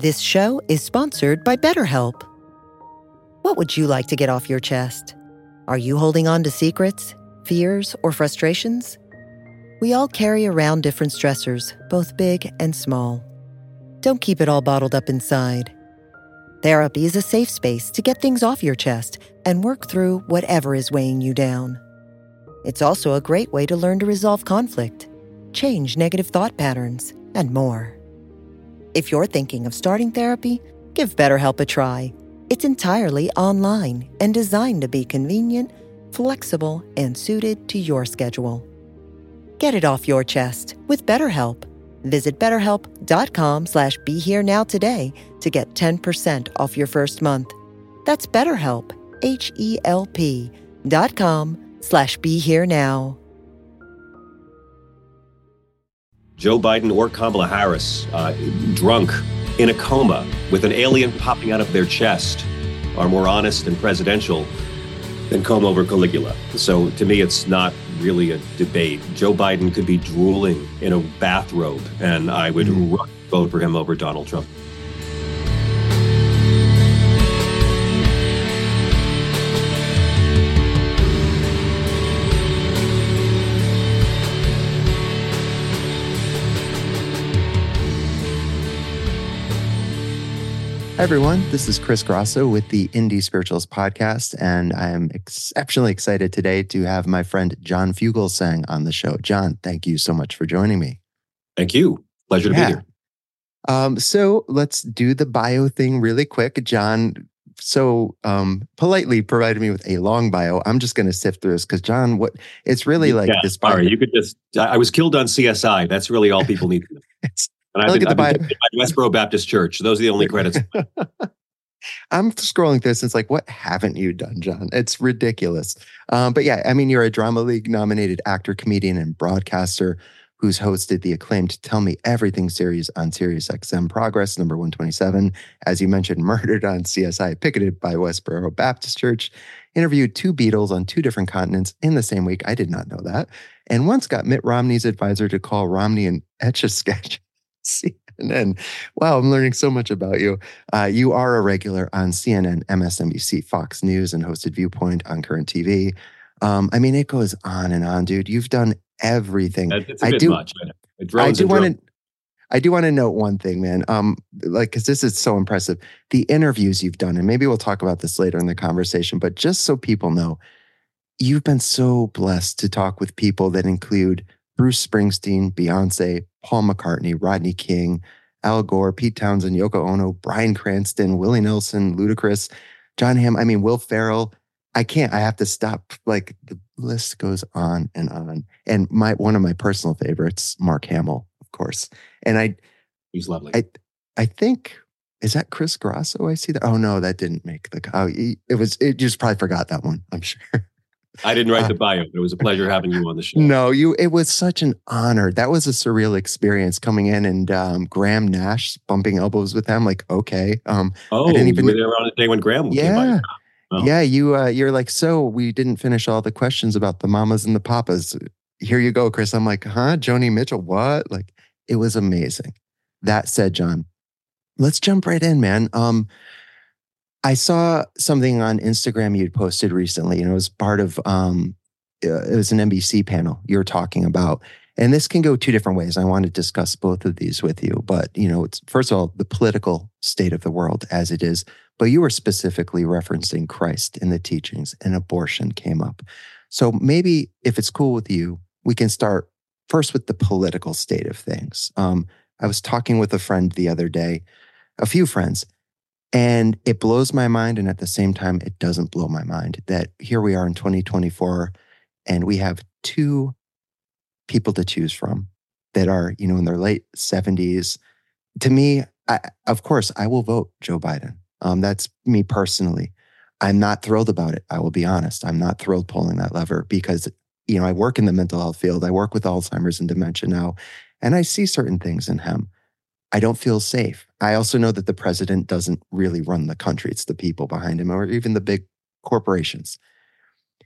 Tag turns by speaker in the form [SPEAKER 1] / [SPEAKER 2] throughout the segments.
[SPEAKER 1] This show is sponsored by BetterHelp. What would you like to get off your chest? Are you holding on to secrets, fears, or frustrations? We all carry around different stressors, both big and small. Don't keep it all bottled up inside. Therapy is a safe space to get things off your chest and work through whatever is weighing you down. It's also a great way to learn to resolve conflict, change negative thought patterns, and more. If you're thinking of starting therapy, give BetterHelp a try. It's entirely online and designed to be convenient, flexible, and suited to your schedule. Get it off your chest with BetterHelp. Visit BetterHelp.com/BeHereNow today to get 10% off your first month. That's BetterHelp, HELP.com/BeHereNow.
[SPEAKER 2] Joe Biden or Kamala Harris, drunk, in a coma, with an alien popping out of their chest, are more honest and presidential than comb over Caligula. So to me, it's not really a debate. Joe Biden could be drooling in a bathrobe, and I would vote for him over Donald Trump.
[SPEAKER 3] Hi, everyone. This is Chris Grosso with the Indie Spirituals podcast, and I am exceptionally excited today to have my friend John Fugelsang on the show. John, thank you so much for joining me.
[SPEAKER 2] Thank you. Pleasure to be here.
[SPEAKER 3] So let's do the bio thing really quick. John politely provided me with a long bio. I'm just going to sift through this because, John, this bio.
[SPEAKER 2] You could just, I was killed on CSI. That's really all people need to know. And I've been by Westboro Baptist Church. Those are the only credits.
[SPEAKER 3] I'm scrolling through this. It's like, what haven't you done, John? It's ridiculous. But yeah, I mean, you're a Drama League nominated actor, comedian, and broadcaster who's hosted the acclaimed Tell Me Everything series on SiriusXM Progress, number 127. As you mentioned, murdered on CSI, picketed by Westboro Baptist Church, interviewed 2 Beatles on 2 different continents in the same week. I did not know that. And once got Mitt Romney's advisor to call Romney an Etch-a-Sketch. CNN. Wow, I'm learning so much about you. You are a regular on CNN, MSNBC, Fox News, and hosted Viewpoint on Current TV. I mean, it goes on and on, dude. You've done everything.
[SPEAKER 2] It's a bit much.
[SPEAKER 3] I do want to note one thing, man. Because this is so impressive. The interviews you've done, and maybe we'll talk about this later in the conversation, but just so people know, you've been so blessed to talk with people that include Bruce Springsteen, Beyonce, Paul McCartney, Rodney King, Al Gore, Pete Townsend, Yoko Ono, Bryan Cranston, Willie Nelson, Ludacris, John Hamm. I mean, Will Ferrell. I have to stop. Like, the list goes on and on. And one of my personal favorites, Mark Hamill, of course. And
[SPEAKER 2] he's lovely.
[SPEAKER 3] I think, is that Chris Grosso? I see that. Oh no, that didn't make it just probably forgot that one, I'm sure.
[SPEAKER 2] I didn't write the bio, but it was a pleasure having you on the show.
[SPEAKER 3] No, it was such an honor. That was a surreal experience coming in and Graham Nash bumping elbows with them. Like, okay.
[SPEAKER 2] I didn't even, you were there on a day when Graham came by. Oh.
[SPEAKER 3] Yeah, you're like, so we didn't finish all the questions about the mamas and the papas. Here you go, Chris. I'm like, huh? Joni Mitchell, what? Like, it was amazing. That said, John, let's jump right in, man. I saw something on Instagram you'd posted recently, and it was part of, it was an NBC panel you were talking about. And this can go 2 different ways. I want to discuss both of these with you. But, it's first of all, the political state of the world as it is. But you were specifically referencing Christ in the teachings, and abortion came up. So maybe if it's cool with you, we can start first with the political state of things. I was talking with a friend the other day, a few friends, and it blows my mind, and at the same time, it doesn't blow my mind that here we are in 2024, and we have 2 people to choose from that are, in their late 70s. To me, of course, I will vote Joe Biden. That's me personally. I'm not thrilled about it. I will be honest. I'm not thrilled pulling that lever because, I work in the mental health field. I work with Alzheimer's and dementia now, and I see certain things in him. I don't feel safe. I also know that the president doesn't really run the country. It's the people behind him or even the big corporations.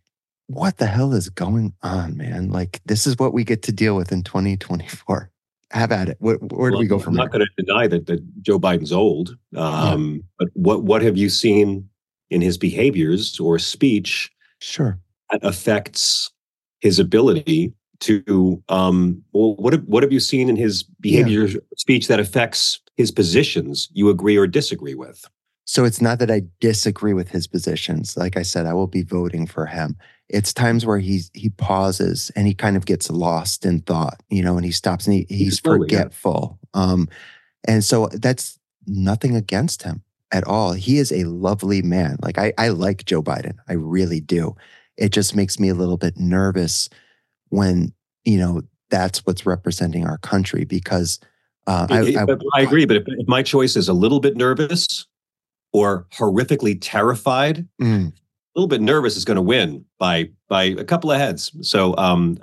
[SPEAKER 3] What the hell is going on, man? Like, this is what we get to deal with in 2024. Have at it. Where do
[SPEAKER 2] Well,
[SPEAKER 3] we go
[SPEAKER 2] I'm
[SPEAKER 3] from
[SPEAKER 2] not
[SPEAKER 3] here?
[SPEAKER 2] going to deny that Joe Biden's old.
[SPEAKER 3] Yeah,
[SPEAKER 2] But what have you seen in his behaviors or speech
[SPEAKER 3] sure.
[SPEAKER 2] that affects his ability to well, what have you seen in his
[SPEAKER 3] Yeah.
[SPEAKER 2] behavior speech that affects his positions you agree or disagree with?
[SPEAKER 3] So it's not that I disagree with his positions. Like I said, I will be voting for him. It's times where he pauses and he kind of gets lost in thought, and he stops and he's
[SPEAKER 2] Slowly, yeah.
[SPEAKER 3] forgetful. And so that's nothing against him at all. He is a lovely man. Like I like Joe Biden. I really do. It just makes me a little bit nervous when, that's what's representing our country because
[SPEAKER 2] I agree, but if my choice is a little bit nervous or horrifically terrified,
[SPEAKER 3] mm,
[SPEAKER 2] a little bit nervous is going to win by a couple of heads. So,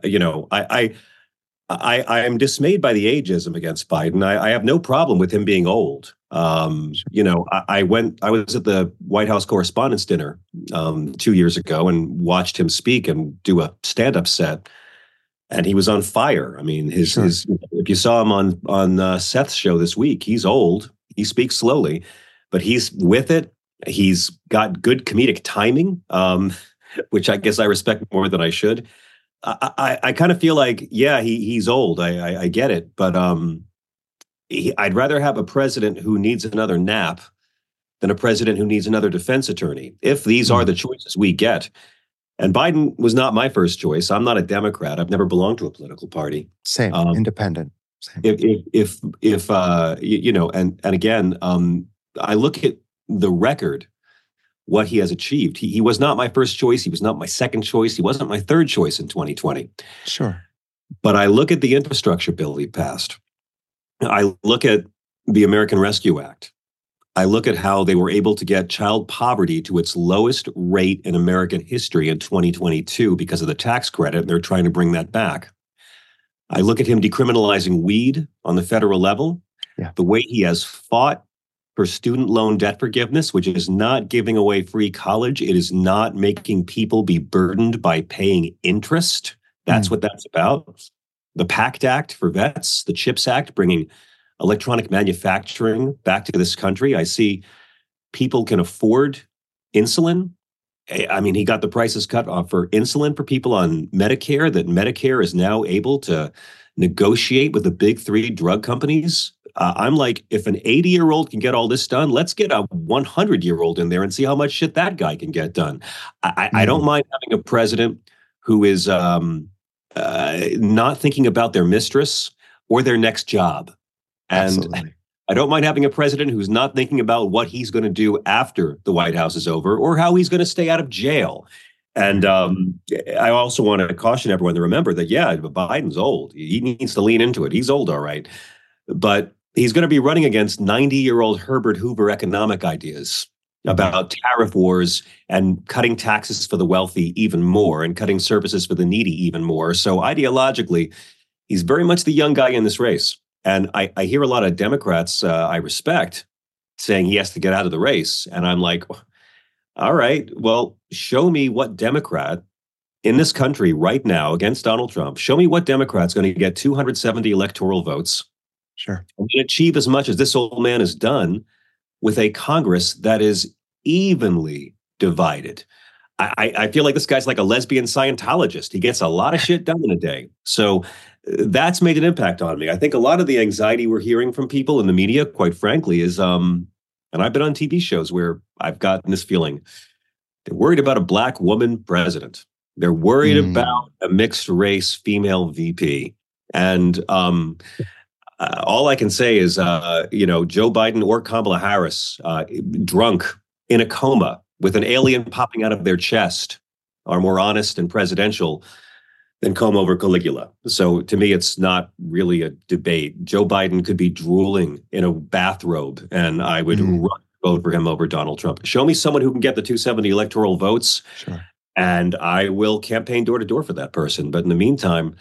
[SPEAKER 2] I am dismayed by the ageism against Biden. I have no problem with him being old. I was at the White House Correspondents' Dinner 2 years ago and watched him speak and do a stand-up set, and he was on fire. I mean,
[SPEAKER 3] sure.
[SPEAKER 2] his if you saw him on Seth's show this week, he's old. He speaks slowly, but he's with it. He's got good comedic timing, which I guess I respect more than I should. I kind of feel like, yeah, he's old. I get it, but I'd rather have a president who needs another nap than a president who needs another defense attorney. If these are
[SPEAKER 3] Mm,
[SPEAKER 2] the choices we get, and Biden was not my first choice. I'm not a Democrat. I've never belonged to a political party.
[SPEAKER 3] same, independent. Same.
[SPEAKER 2] And again, I look at the record, what he has achieved. He was not my first choice. He was not my second choice. He wasn't my third choice in 2020.
[SPEAKER 3] Sure.
[SPEAKER 2] But I look at the infrastructure bill he passed. I look at the American Rescue Act. I look at how they were able to get child poverty to its lowest rate in American history in 2022 because of the tax credit, and they're trying to bring that back. I look at him decriminalizing weed on the federal level, the way he has fought for student loan debt forgiveness, which is not giving away free college. It is not making people be burdened by paying interest. That's what that's about. The PACT Act for vets, the CHIPS Act, bringing electronic manufacturing back to this country. I see people can afford insulin. I mean, he got the prices cut off for insulin for people on Medicare, that Medicare is now able to negotiate with the big three drug companies. I'm like, if an 80-year-old can get all this done, let's get a 100-year-old in there and see how much shit that guy can get done. I don't mind having a president who is not thinking about their mistress or their next job. And
[SPEAKER 3] Absolutely.
[SPEAKER 2] I don't mind having a president who's not thinking about what he's going to do after the White House is over or how he's going to stay out of jail. And I also want to caution everyone to remember that, yeah, Biden's old. He needs to lean into it. He's old, all right. But he's going to be running against 90-year-old Herbert Hoover economic ideas about tariff wars and cutting taxes for the wealthy even more and cutting services for the needy even more. So ideologically, he's very much the young guy in this race. And I hear a lot of Democrats I respect saying he has to get out of the race. And I'm like, all right, well, show me what Democrat in this country right now against Donald Trump. Show me what Democrat's going to get 270 electoral votes.
[SPEAKER 3] Sure.
[SPEAKER 2] And achieve as much as this old man has done with a Congress that is evenly divided. I feel like this guy's like a lesbian Scientologist. He gets a lot of shit done in a day. So that's made an impact on me. I think a lot of the anxiety we're hearing from people in the media, quite frankly, is, and I've been on TV shows where I've gotten this feeling, they're worried about a black woman president. They're worried about a mixed race female VP. And all I can say is, Joe Biden or Kamala Harris, drunk in a coma with an alien popping out of their chest, are more honest and presidential than comb over Caligula. So to me, it's not really a debate. Joe Biden could be drooling in a bathrobe, and I would vote for him over Donald Trump. Show me someone who can get the 270 electoral votes, and I will campaign door to door for that person. But in the meantime,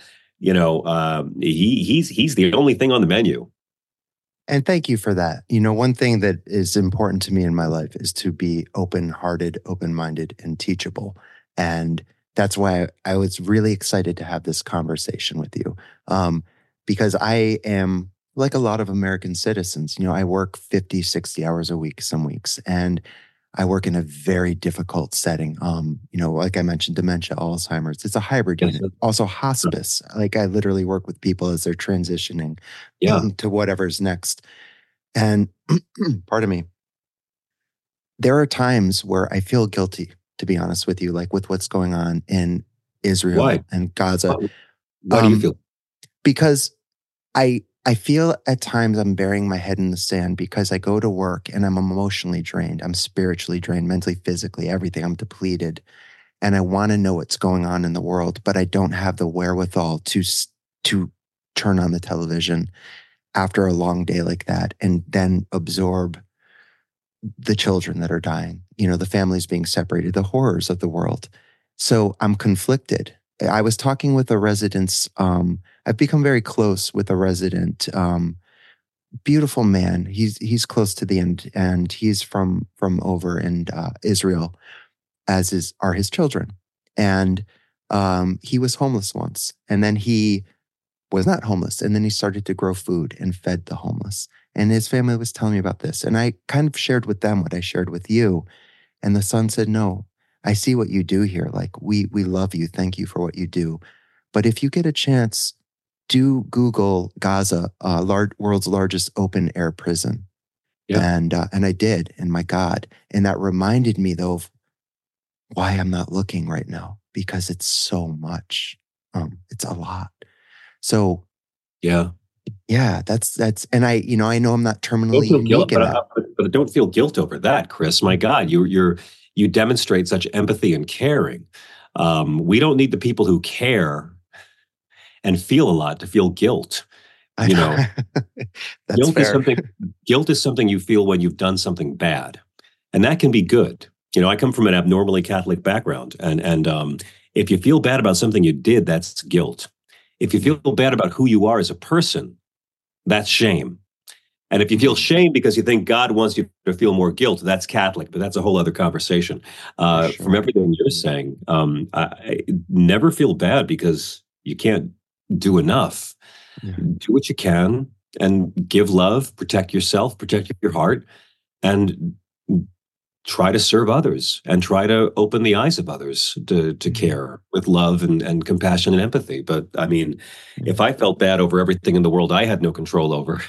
[SPEAKER 2] he's the only thing on the menu.
[SPEAKER 3] And thank you for that. One thing that is important to me in my life is to be open-hearted, open-minded, and teachable. And that's why I was really excited to have this conversation with you. because I am like a lot of American citizens. I work 50, 60 hours a week some weeks, and I work in a very difficult setting. Like I mentioned, dementia, Alzheimer's. It's a hybrid
[SPEAKER 2] Yes.
[SPEAKER 3] unit. Also hospice. Like I literally work with people as they're transitioning
[SPEAKER 2] Yeah.
[SPEAKER 3] to whatever's next. And pardon me, there are times where I feel guilty, to be honest with you, like with what's going on in Israel
[SPEAKER 2] Why?
[SPEAKER 3] and Gaza.
[SPEAKER 2] Why do you feel?
[SPEAKER 3] Because I feel at times I'm burying my head in the sand because I go to work and I'm emotionally drained. I'm spiritually drained, mentally, physically, everything. I'm depleted. And I want to know what's going on in the world, but I don't have the wherewithal to turn on the television after a long day like that and then absorb the children that are dying, the families being separated, the horrors of the world. So I'm conflicted. I was talking with a resident. I've become very close with a resident, beautiful man. He's close to the end, and he's from over in Israel, are his children. And he was homeless once, and then he was not homeless, and then he started to grow food and fed the homeless. And his family was telling me about this, and I kind of shared with them what I shared with you. And the son said, "No, I see what you do here. Like we love you. Thank you for what you do. But if you get a chance, do Google Gaza, world's largest open air prison."
[SPEAKER 2] Yeah.
[SPEAKER 3] And I did, and my God, and that reminded me though of why I'm not looking right now, because it's so much. It's a lot. So
[SPEAKER 2] Yeah.
[SPEAKER 3] that's, and I know I'm not
[SPEAKER 2] Don't
[SPEAKER 3] terminally
[SPEAKER 2] feel guilt,
[SPEAKER 3] unique in that.
[SPEAKER 2] but don't feel guilt over that, Chris. My God, you demonstrate such empathy and caring. We don't need the people who care and feel a lot to feel guilt. You know,
[SPEAKER 3] That's fair.
[SPEAKER 2] Guilt is something you feel when you've done something bad, and that can be good. I come from an abnormally Catholic background, and if you feel bad about something you did, that's guilt. If you feel bad about who you are as a person, that's shame. And if you feel shame because you think God wants you to feel more guilt, that's Catholic, but that's a whole other conversation.
[SPEAKER 3] Sure.
[SPEAKER 2] From everything you're saying, I never feel bad because you can't do enough.
[SPEAKER 3] Yeah.
[SPEAKER 2] Do what you can and give love, protect yourself, protect your heart, and try to serve others and try to open the eyes of others to care with love and compassion and empathy. But I mean, if I felt bad over everything in the world I had no control over,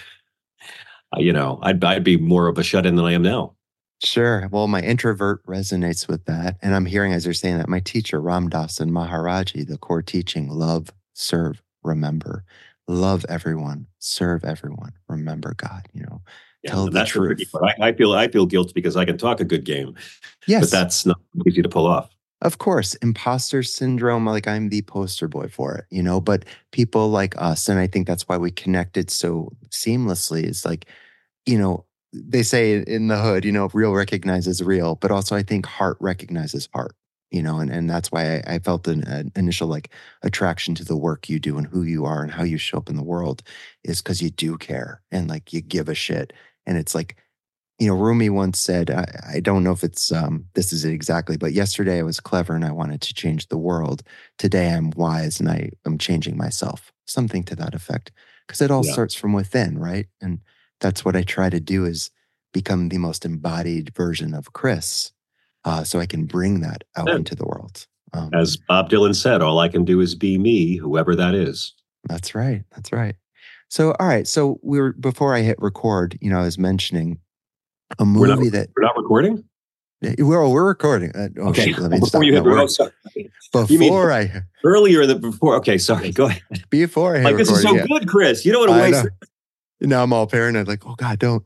[SPEAKER 2] I'd be more of a shut-in than I am now.
[SPEAKER 3] Sure. Well, my introvert resonates with that. And I'm hearing, as you're saying that, my teacher, Ram Dass and Maharaji, the core teaching, love, serve, remember. Love everyone, serve everyone, remember God, tell the truth.
[SPEAKER 2] I feel guilt because I can talk a good game.
[SPEAKER 3] Yes.
[SPEAKER 2] But that's not easy to pull off.
[SPEAKER 3] Of course, imposter syndrome, like I'm the poster boy for it, but people like us, and I think that's why we connected so seamlessly, is like, they say in the hood, real recognizes real, but also I think heart recognizes heart, and that's why I felt an initial like attraction to the work you do and who you are and how you show up in the world, is because you do care and like you give a shit. And it's like, Rumi once said, I don't know if it's, this is it exactly, but yesterday I was clever and I wanted to change the world. Today I'm wise and I'm changing myself. Something to that effect. Because it all starts from within, right? And that's what I try to do, is become the most embodied version of Chris, so I can bring that out into the world.
[SPEAKER 2] As Bob Dylan said, all I can do is be me, whoever that is.
[SPEAKER 3] That's right. That's right. So, all right. So before I hit record, I was mentioning a movie
[SPEAKER 2] we're not recording?
[SPEAKER 3] We're recording. Okay, let me stop.
[SPEAKER 2] Before. Okay, sorry. Go ahead.
[SPEAKER 3] Before I hit
[SPEAKER 2] this is so good, Chris. You don't want to waste it.
[SPEAKER 3] Now I'm all paranoid. Like, oh God, don't.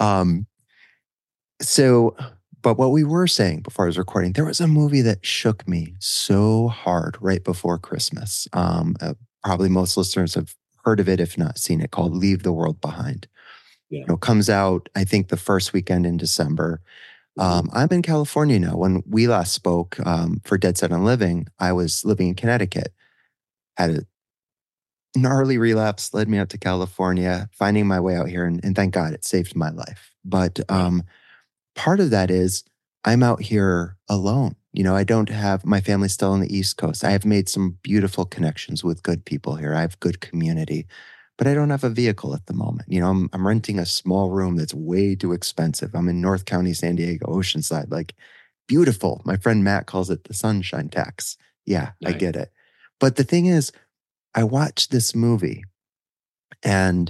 [SPEAKER 3] But what we were saying before I was recording, there was a movie that shook me so hard right before Christmas. Probably most listeners have heard of it, if not seen it, called Leave the World Behind.
[SPEAKER 2] Yeah.
[SPEAKER 3] Comes out, I think, the first weekend in December. I'm in California now. When we last spoke for Dead Set on Living, I was living in Connecticut. Had a gnarly relapse, led me out to California, finding my way out here. And thank God it saved my life. But part of that is I'm out here alone. I don't have my family still on the East Coast. I have made some beautiful connections with good people here. I have good community. but I don't have a vehicle at the moment. You know, I'm renting a small room that's way too expensive. I'm in North County, San Diego, Oceanside, like beautiful. My friend Matt calls it the sunshine tax. Yeah, I
[SPEAKER 2] Nice.
[SPEAKER 3] get it. But the thing is, I watched this movie and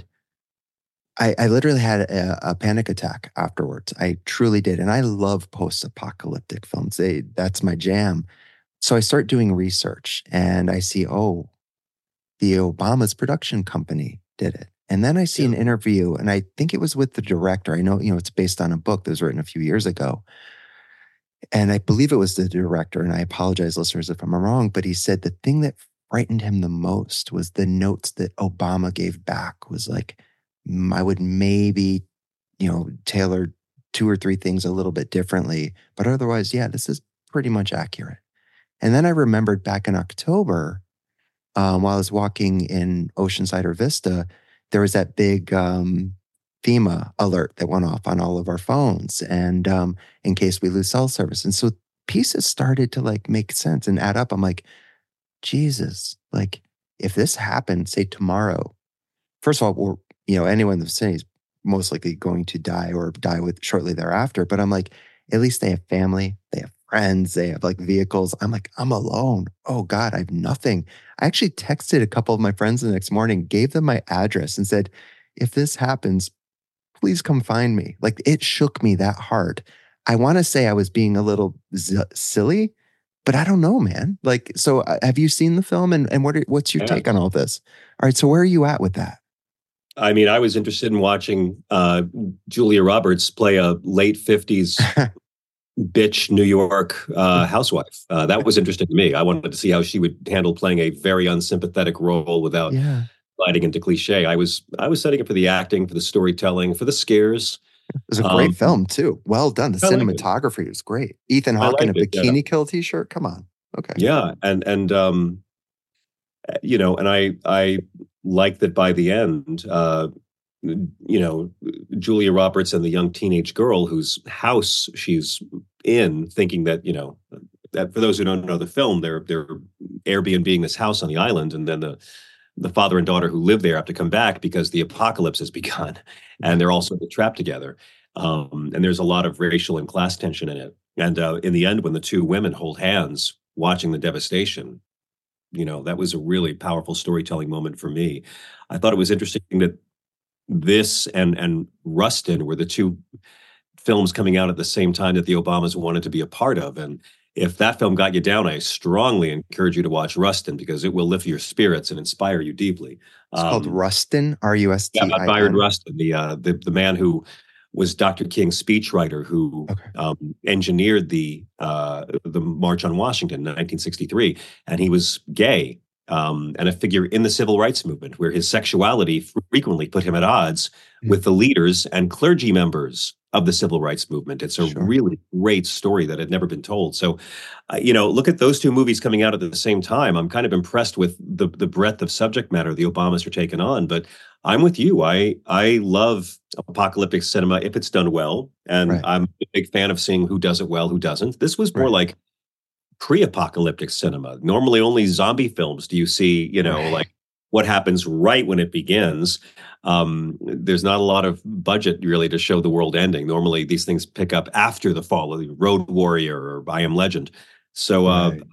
[SPEAKER 3] I literally had a panic attack afterwards. I truly did. And I love post-apocalyptic films. That's my jam. So I start doing research and I see, oh, the Obama's production company did it. And then I see
[SPEAKER 2] Yeah.
[SPEAKER 3] an interview, and I think it was with the director. I know, it's based on a book that was written a few years ago. And I believe it was the director, and I apologize, listeners, if I'm wrong, but he said the thing that frightened him the most was the notes that Obama gave back was like, I would maybe, tailor two or three things a little bit differently. But otherwise, yeah, this is pretty much accurate. And then I remembered back in October, while I was walking in Oceanside or Vista, there was that big FEMA alert that went off on all of our phones, and in case we lose cell service. And so pieces started to like make sense and add up. I'm like, Jesus, like if this happened, say tomorrow, first of all, anyone in the vicinity is most likely going to die or die with shortly thereafter. But I'm like, at least they have family, they have friends, they have like vehicles. I'm like, I'm alone. Oh God, I have nothing. I actually texted a couple of my friends the next morning, gave them my address and said, if this happens, please come find me. Like it shook me that hard. I want to say I was being a little silly, but I don't know, man. Like, so have you seen the film and what's your take on all this? All right. So where are you at with that?
[SPEAKER 2] I mean, I was interested in watching Julia Roberts play a late 50s bitch New York housewife. That was interesting to me. I wanted to see how she would handle playing a very unsympathetic role without sliding into cliche. I was setting it for the acting, for the storytelling, for the scares.
[SPEAKER 3] It was a great film too. Well done. The cinematography was great. Ethan Hawke in a bikini kill t-shirt. Come on. Okay.
[SPEAKER 2] Yeah, and I like that by the end, Julia Roberts and the young teenage girl whose house she's in, thinking that, that for those who don't know the film, they're Airbnb-ing this house on the island, and then the father and daughter who live there have to come back because the apocalypse has begun, and they're also trapped together. And there's a lot of racial and class tension in it. And in the end, when the two women hold hands, watching the devastation, that was a really powerful storytelling moment for me. I thought it was interesting that this and Rustin were the two films coming out at the same time that the Obamas wanted to be a part of. And if that film got you down, I strongly encourage you to watch Rustin because it will lift your spirits and inspire you deeply.
[SPEAKER 3] It's called Rustin, R-U-S-T-I-N.
[SPEAKER 2] Yeah, Byron Rustin, the man who was Dr. King's speechwriter who engineered the March on Washington in 1963, and he was gay and a figure in the civil rights movement, where his sexuality frequently put him at odds with the leaders and clergy members of the civil rights movement. It's a really great story that had never been told. So, look at those two movies coming out at the same time. I'm kind of impressed with the breadth of subject matter the Obamas are taking on, but I'm with you. I love apocalyptic cinema if it's done well, and I'm a big fan of seeing who does it well, who doesn't. This was more like pre-apocalyptic cinema. Normally, only zombie films do you see, like what happens right when it begins. There's not a lot of budget really to show the world ending. Normally, these things pick up after the fall of the Road Warrior or I Am Legend. So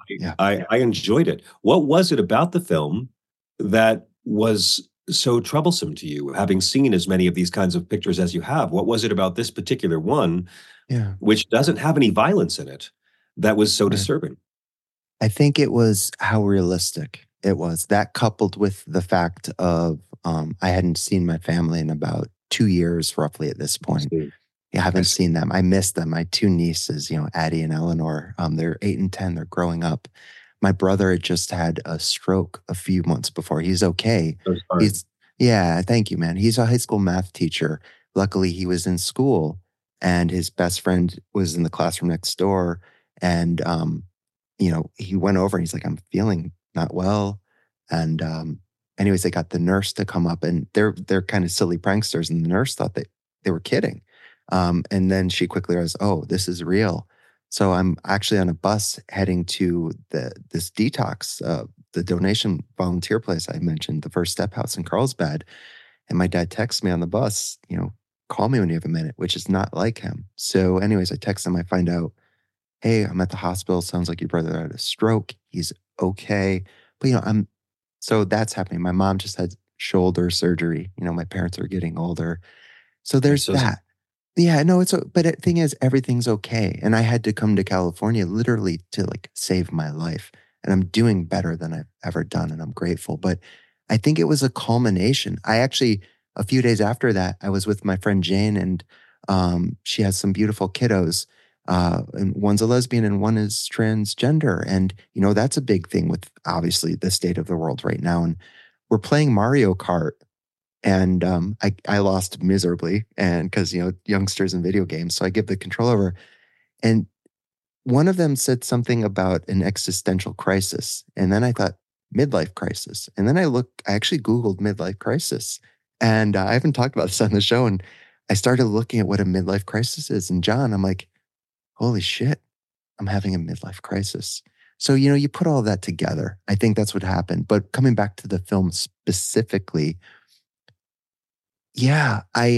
[SPEAKER 2] I enjoyed it. What was it about the film that was so troublesome to you, having seen as many of these kinds of pictures as you have? What was it about this particular one, which doesn't have any violence in it, that was so disturbing?
[SPEAKER 3] I think it was how realistic it was. That coupled with the fact of I hadn't seen my family in about 2 years roughly at this point. I haven't seen them. I miss them. My two nieces, Addie and Eleanor, they're 8 and 10. They're growing up. My brother had just had a stroke a few months before. He's okay. Thank you, man. He's a high school math teacher. Luckily, he was in school, and his best friend was in the classroom next door. And, he went over and he's like, I'm feeling not well. And anyways, they got the nurse to come up, and they're kind of silly pranksters. And the nurse thought that they were kidding. And then she quickly realized, oh, this is real. So I'm actually on a bus heading to this detox the donation volunteer place I mentioned, the First Step House in Carlsbad. And my dad texts me on the bus, call me when you have a minute, which is not like him. So anyways, I text him, I find out, hey, I'm at the hospital. Sounds like your brother had a stroke. He's okay. But, so that's happening. My mom just had shoulder surgery. My parents are getting older. So there's that. Yeah, no, but the thing is, everything's okay. And I had to come to California literally to like save my life. And I'm doing better than I've ever done. And I'm grateful. But I think it was a culmination. I actually, a few days after that, I was with my friend Jane, and she has some beautiful kiddos. And one's a lesbian and one is transgender. And, that's a big thing with obviously the state of the world right now. And we're playing Mario Kart. And I lost miserably, and because youngsters and video games, so I give the control over. And one of them said something about an existential crisis, and then I thought midlife crisis, and then I actually Googled midlife crisis, and I haven't talked about this on the show, and I started looking at what a midlife crisis is. And John, I'm like, holy shit, I'm having a midlife crisis. So you put all that together. I think that's what happened. But coming back to the film specifically. Yeah,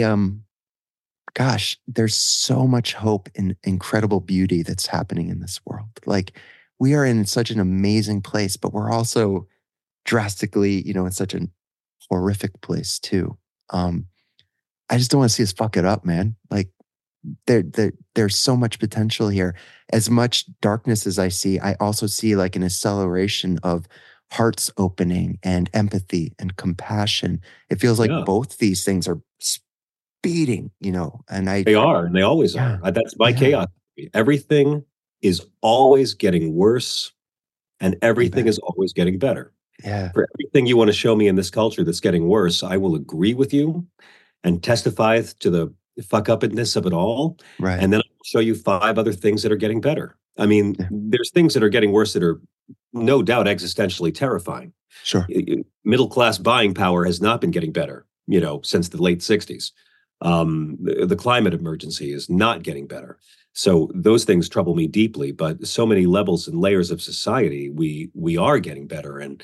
[SPEAKER 3] gosh, there's so much hope and incredible beauty that's happening in this world. Like, we are in such an amazing place, but we're also drastically, in such a horrific place too. I just don't want to see us fuck it up, man. Like, there's so much potential here. As much darkness as I see, I also see like an acceleration of hearts opening and empathy and compassion. It feels like both these things are speeding, and
[SPEAKER 2] they are, and they always are. That's my chaos. Everything is always getting worse, and everything is always getting better.
[SPEAKER 3] Yeah.
[SPEAKER 2] For everything you want to show me in this culture that's getting worse, I will agree with you and testify to the fuck upness of it all.
[SPEAKER 3] Right.
[SPEAKER 2] And then I'll show you 5 other things that are getting better. I mean, there's things that are getting worse that are no doubt existentially terrifying.
[SPEAKER 3] Sure.
[SPEAKER 2] Middle class buying power has not been getting better, since the late 60s. The climate emergency is not getting better. So those things trouble me deeply, but so many levels and layers of society, we are getting better. And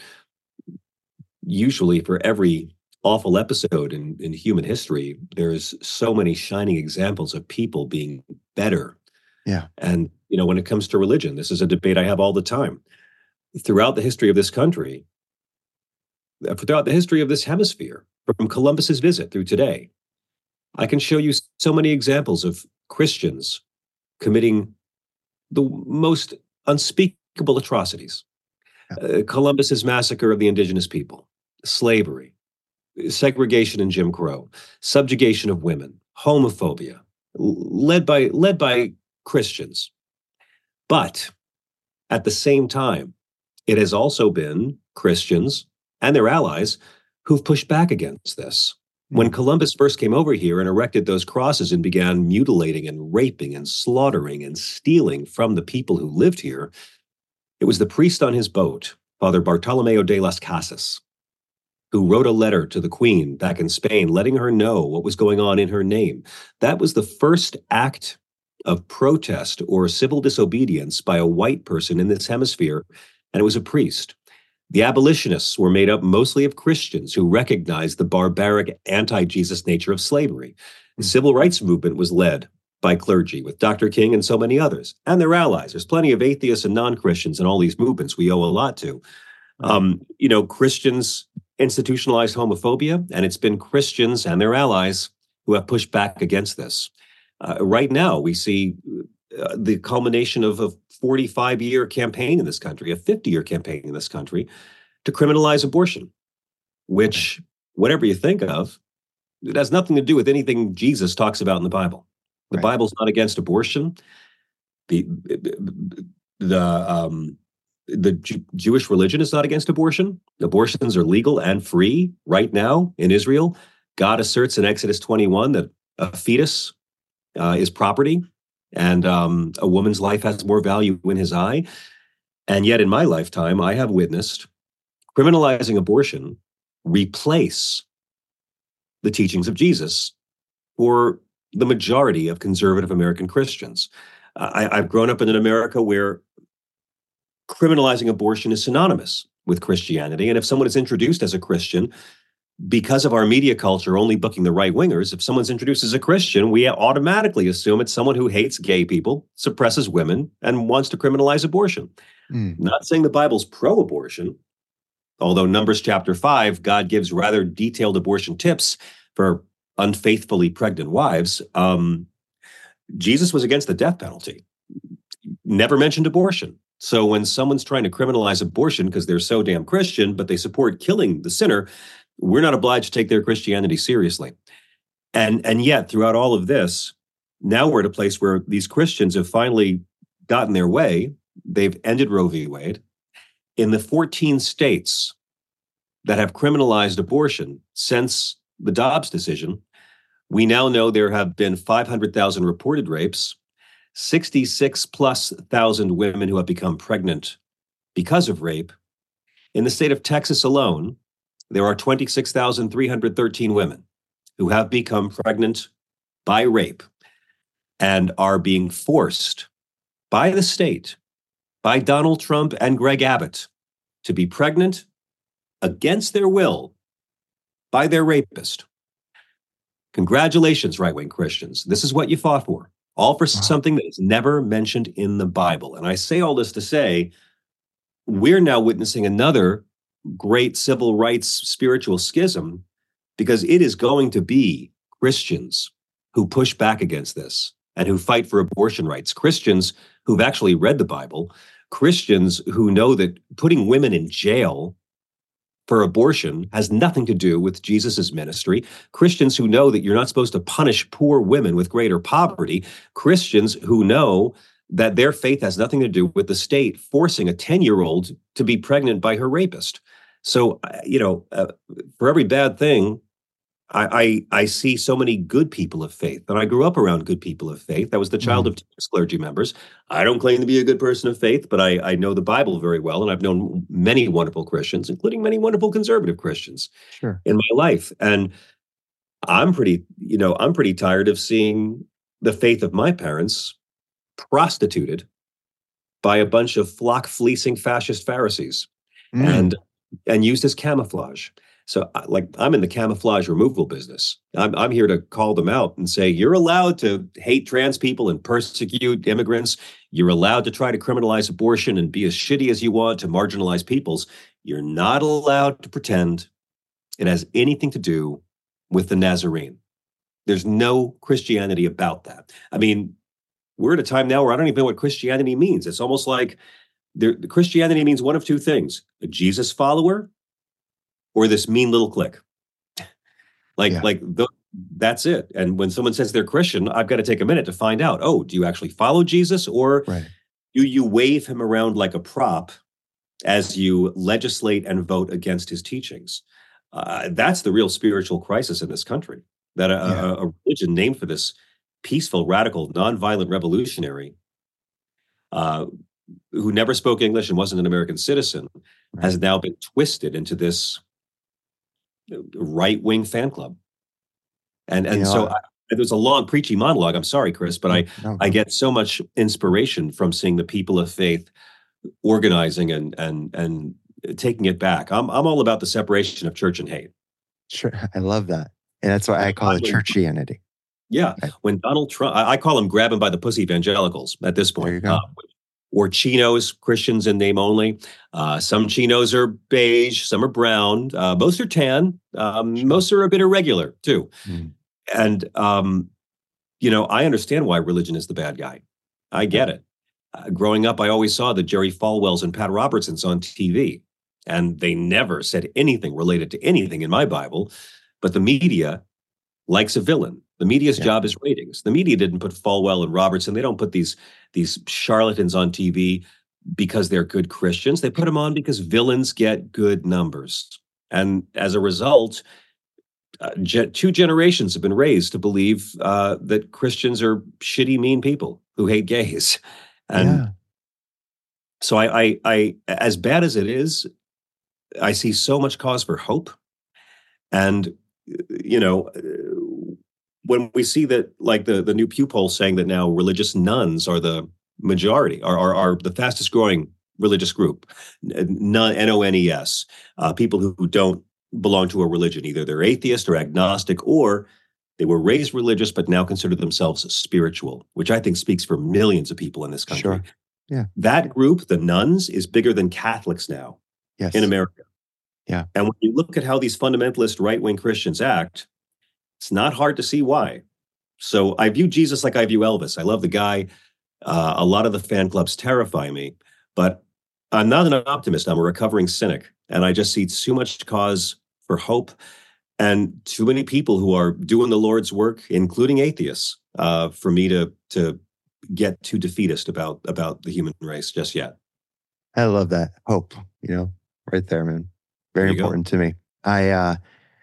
[SPEAKER 2] usually for every awful episode in human history, there's so many shining examples of people being better.
[SPEAKER 3] Yeah.
[SPEAKER 2] And, when it comes to religion, this is a debate I have all the time. Throughout the history of this country, throughout the history of this hemisphere, from Columbus's visit through today, I can show you so many examples of Christians committing the most unspeakable atrocities. Columbus's massacre of the indigenous people, slavery, segregation and Jim Crow, subjugation of women, homophobia, led by Christians. But at the same time, it has also been Christians and their allies who've pushed back against this. When Columbus first came over here and erected those crosses and began mutilating and raping and slaughtering and stealing from the people who lived here, it was the priest on his boat, Father Bartolomeo de las Casas, who wrote a letter to the Queen back in Spain, letting her know what was going on in her name. That was the first act of protest or civil disobedience by a white person in this hemisphere, and it was a priest. The abolitionists were made up mostly of Christians who recognized the barbaric anti-Jesus nature of slavery. The civil rights movement was led by clergy, with Dr. King and so many others, and their allies. There's plenty of atheists and non-Christians in all these movements we owe a lot to. Christians institutionalized homophobia, and it's been Christians and their allies who have pushed back against this. Right now, we see the culmination of a 45-year campaign in this country, a 50-year campaign in this country to criminalize abortion, which, whatever you think of, it has nothing to do with anything Jesus talks about in the Bible. The Bible's not against abortion. The Jewish religion is not against abortion. Abortions are legal and free right now in Israel. God asserts in Exodus 21 that a fetus is property, and a woman's life has more value in his eye. And yet in my lifetime, I have witnessed criminalizing abortion replace the teachings of Jesus for the majority of conservative American Christians. I've grown up in an America where criminalizing abortion is synonymous with Christianity. And if someone is introduced as a Christian, because of our media culture only booking the right wingers, if someone's introduced as a Christian, we automatically assume it's someone who hates gay people, suppresses women, and wants to criminalize abortion. Not saying the Bible's pro-abortion, although Numbers chapter 5, God gives rather detailed abortion tips for unfaithfully pregnant wives. Jesus was against the death penalty, never mentioned abortion. So when someone's trying to criminalize abortion because they're so damn Christian, but they support killing the sinner, we're not obliged to take their Christianity seriously. And yet, throughout all of this, now we're at a place where these Christians have finally gotten their way. They've ended Roe v. Wade. In the 14 states that have criminalized abortion since the Dobbs decision, we now know there have been 500,000 reported rapes, 66 plus thousand women who have become pregnant because of rape. In the state of Texas alone, there are 26,313 women who have become pregnant by rape and are being forced by the state, by Donald Trump and Greg Abbott, to be pregnant against their will by their rapist. Congratulations, right-wing Christians. This is what you fought for, all for something that is never mentioned in the Bible. And I say all this to say, we're now witnessing another great civil rights spiritual schism, because it is going to be Christians who push back against this and who fight for abortion rights, Christians who've actually read the Bible, Christians who know that putting women in jail for abortion has nothing to do with Jesus's ministry, Christians who know that you're not supposed to punish poor women with greater poverty, Christians who know that their faith has nothing to do with the state forcing a 10-year-old to be pregnant by her rapist. So, for every bad thing, I see so many good people of faith. And I grew up around good people of faith. I was the child of clergy members. I don't claim to be a good person of faith, but I know the Bible very well. And I've known many wonderful Christians, including many wonderful conservative Christians in my life. And I'm pretty tired of seeing the faith of my parents prostituted by a bunch of flock fleecing fascist Pharisees and used as camouflage. So I'm in the camouflage removal business. I'm here to call them out and say, you're allowed to hate trans people and persecute immigrants. You're allowed to try to criminalize abortion and be as shitty as you want to marginalize peoples. You're not allowed to pretend it has anything to do with the Nazarene. There's no Christianity about that. I mean, we're at a time now where I don't even know what Christianity means. It's almost like Christianity means one of two things: a Jesus follower or this mean little clique. That's it. And when someone says they're Christian, I've got to take a minute to find out, do you actually follow Jesus, or do you wave him around like a prop as you legislate and vote against his teachings? That's the real spiritual crisis in this country, that a religion named for this peaceful, radical, nonviolent revolutionary who never spoke English and wasn't an American citizen has now been twisted into this right-wing fan club. And so there's a long preachy monologue. I'm sorry, Chris, but I get so much inspiration from seeing the people of faith organizing and taking it back. I'm all about the separation of church and hate.
[SPEAKER 3] Sure. I love that. And that's why I call it churchianity.
[SPEAKER 2] Yeah. When Donald Trump, I call them grab him by the pussy evangelicals at this point. Or chinos, Christians in name only. Some chinos are beige, some are brown, most are tan, most are a bit irregular too. And, I understand why religion is the bad guy. I get it. Growing up, I always saw the Jerry Falwells and Pat Robertsons on TV, and they never said anything related to anything in my Bible, but the media likes a villain. The media's job is ratings. The media didn't put Falwell and Robertson. They don't put these charlatans on TV because they're good Christians. They put them on because villains get good numbers. And as a result, two generations have been raised to believe that Christians are shitty, mean people who hate gays. And so I, as bad as it is, I see so much cause for hope. And, when we see that, like the new Pew poll saying that now religious nuns are the majority, are the fastest growing religious group, NONES, people who don't belong to a religion. Either they're atheist or agnostic, or they were raised religious but now consider themselves spiritual, which I think speaks for millions of people in this country.
[SPEAKER 3] Sure. Yeah.
[SPEAKER 2] That group, the nuns, is bigger than Catholics now in America.
[SPEAKER 3] Yeah.
[SPEAKER 2] And when you look at how these fundamentalist right-wing Christians act, it's not hard to see why. So I view Jesus like I view Elvis. I love the guy. A lot of the fan clubs terrify me, but I'm not an optimist. I'm a recovering cynic. And I just see too much cause for hope and too many people who are doing the Lord's work, including atheists, for me to get too defeatist about the human race just yet.
[SPEAKER 3] I love that. Hope, right there, man. Very important to me. I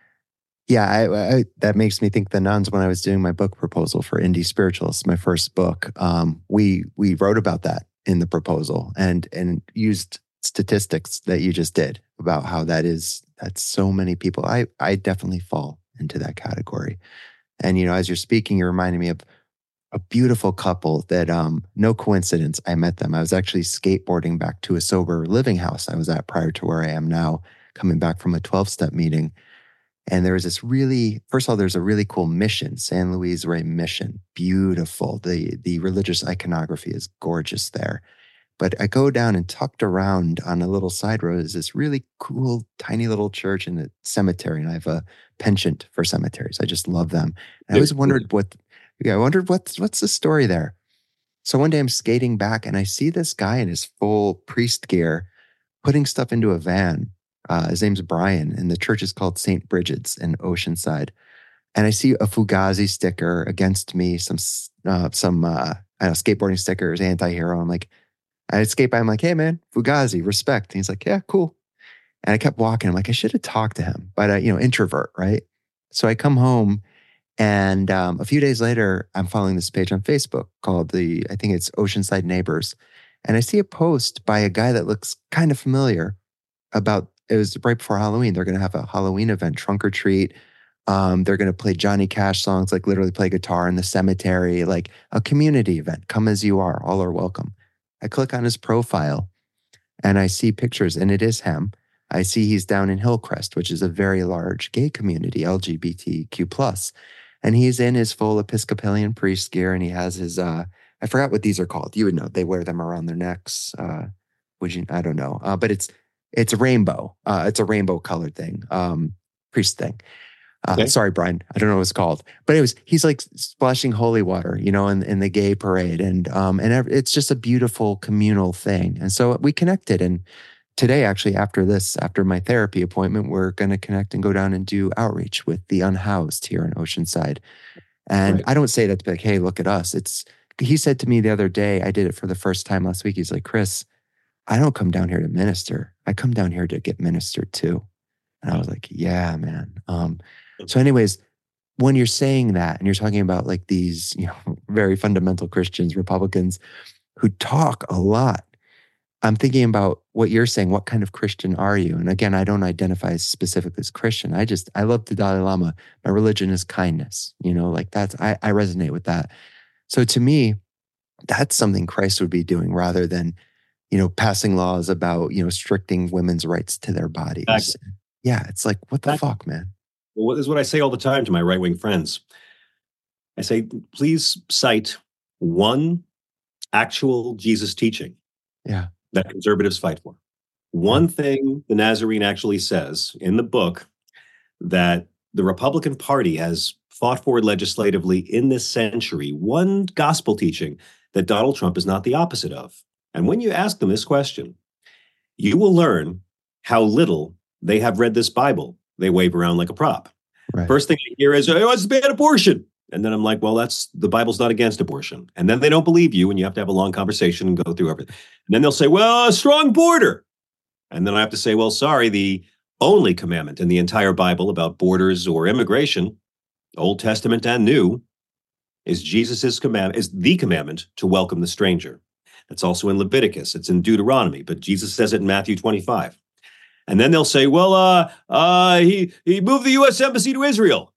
[SPEAKER 3] that makes me think the nuns, when I was doing my book proposal for Indie Spiritualists, my first book, we wrote about that in the proposal and used statistics that you just did about how that's so many people. I definitely fall into that category. And, as you're speaking, you're reminding me of a beautiful couple that, no coincidence, I met them. I was actually skateboarding back to a sober living house I was at prior to where I am now, coming back from a 12-step meeting. And there was this first of all, there's a really cool mission, San Luis Rey Mission. Beautiful. The religious iconography is gorgeous there. But I go down and tucked around on a little side road is this really cool, tiny little church and a cemetery. And I have a penchant for cemeteries. I just love them. And I always wondered what's the story there? So one day I'm skating back and I see this guy in his full priest gear putting stuff into a van. His name's Brian, and the church is called St. Bridget's in Oceanside. And I see a Fugazi sticker against me, some skateboarding stickers, anti-hero. I'm like, I skate by, I'm like, hey man, Fugazi, respect. And he's like, yeah, cool. And I kept walking. I'm like, I should have talked to him, but introvert, right? So I come home, and a few days later, I'm following this page on Facebook called I think it's Oceanside Neighbors. And I see a post by a guy that looks kind of familiar it was right before Halloween. They're going to have a Halloween event, trunk or treat. They're going to play Johnny Cash songs, like literally play guitar in the cemetery, like a community event. Come as you are, all are welcome. I click on his profile and I see pictures, and it is him. I see he's down in Hillcrest, which is a very large gay community, LGBTQ+. And he's in his full Episcopalian priest gear, and he has his, I forgot what these are called. You would know. They wear them around their necks. I don't know. But it's a rainbow. It's a rainbow colored thing, priest thing. Okay. Sorry, Brian. I don't know what it's called. But anyways, he's like splashing holy water, in the gay parade. And it's just a beautiful communal thing. And so we connected. And today, actually, after my therapy appointment, we're going to connect and go down and do outreach with the unhoused here in Oceanside. And right. I don't say that to be like, hey, look at us. He said to me the other day, I did it for the first time last week. He's like, Chris, I don't come down here to minister. I come down here to get ministered to. And I was like, yeah, man. So anyways, when you're saying that and you're talking about like these, very fundamental Christians, Republicans who talk a lot, I'm thinking about what you're saying. What kind of Christian are you? And again, I don't identify specifically as Christian. I love the Dalai Lama. My religion is kindness. I resonate with that. So to me, that's something Christ would be doing rather than passing laws about, restricting women's rights to their bodies. Exactly. Yeah, it's like, what the fuck, man?
[SPEAKER 2] Well, this is what I say all the time to my right-wing friends. I say, please cite one actual Jesus teaching that conservatives fight for. One thing the Nazarene actually says in the book that the Republican Party has fought for legislatively in this century, one gospel teaching that Donald Trump is not the opposite of. And when you ask them this question, you will learn how little they have read this Bible they wave around like a prop. Right. First thing I hear is, it's a bad abortion. And then I'm like, well, the Bible's not against abortion. And then they don't believe you, and you have to have a long conversation and go through everything. And then they'll say, well, a strong border. And then I have to say, well, sorry, the only commandment in the entire Bible about borders or immigration, Old Testament and New, is Jesus's command, is the commandment to welcome the stranger. That's also in Leviticus. It's in Deuteronomy, but Jesus says it in Matthew 25. And then they'll say, well, he moved the U.S. Embassy to Israel.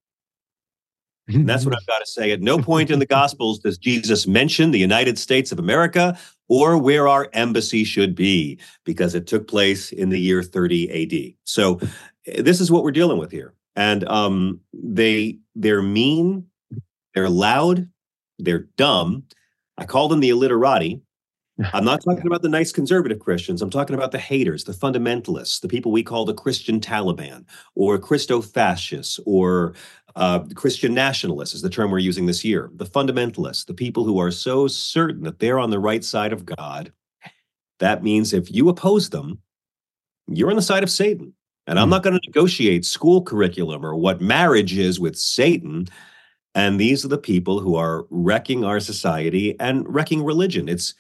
[SPEAKER 2] And that's what I've got to say. At no point in the Gospels does Jesus mention the United States of America or where our embassy should be, because it took place in the year 30 AD. So this is what we're dealing with here. And they're mean, they're loud, they're dumb. I call them the illiterati. I'm not talking about the nice conservative Christians. I'm talking about the haters, the fundamentalists, the people we call the Christian Taliban or Christo-fascists or Christian nationalists is the term we're using this year. The fundamentalists, the people who are so certain that they're on the right side of God. That means if you oppose them, you're on the side of Satan. And I'm not going to negotiate school curriculum or what marriage is with Satan. And these are the people who are wrecking our society and wrecking religion. It's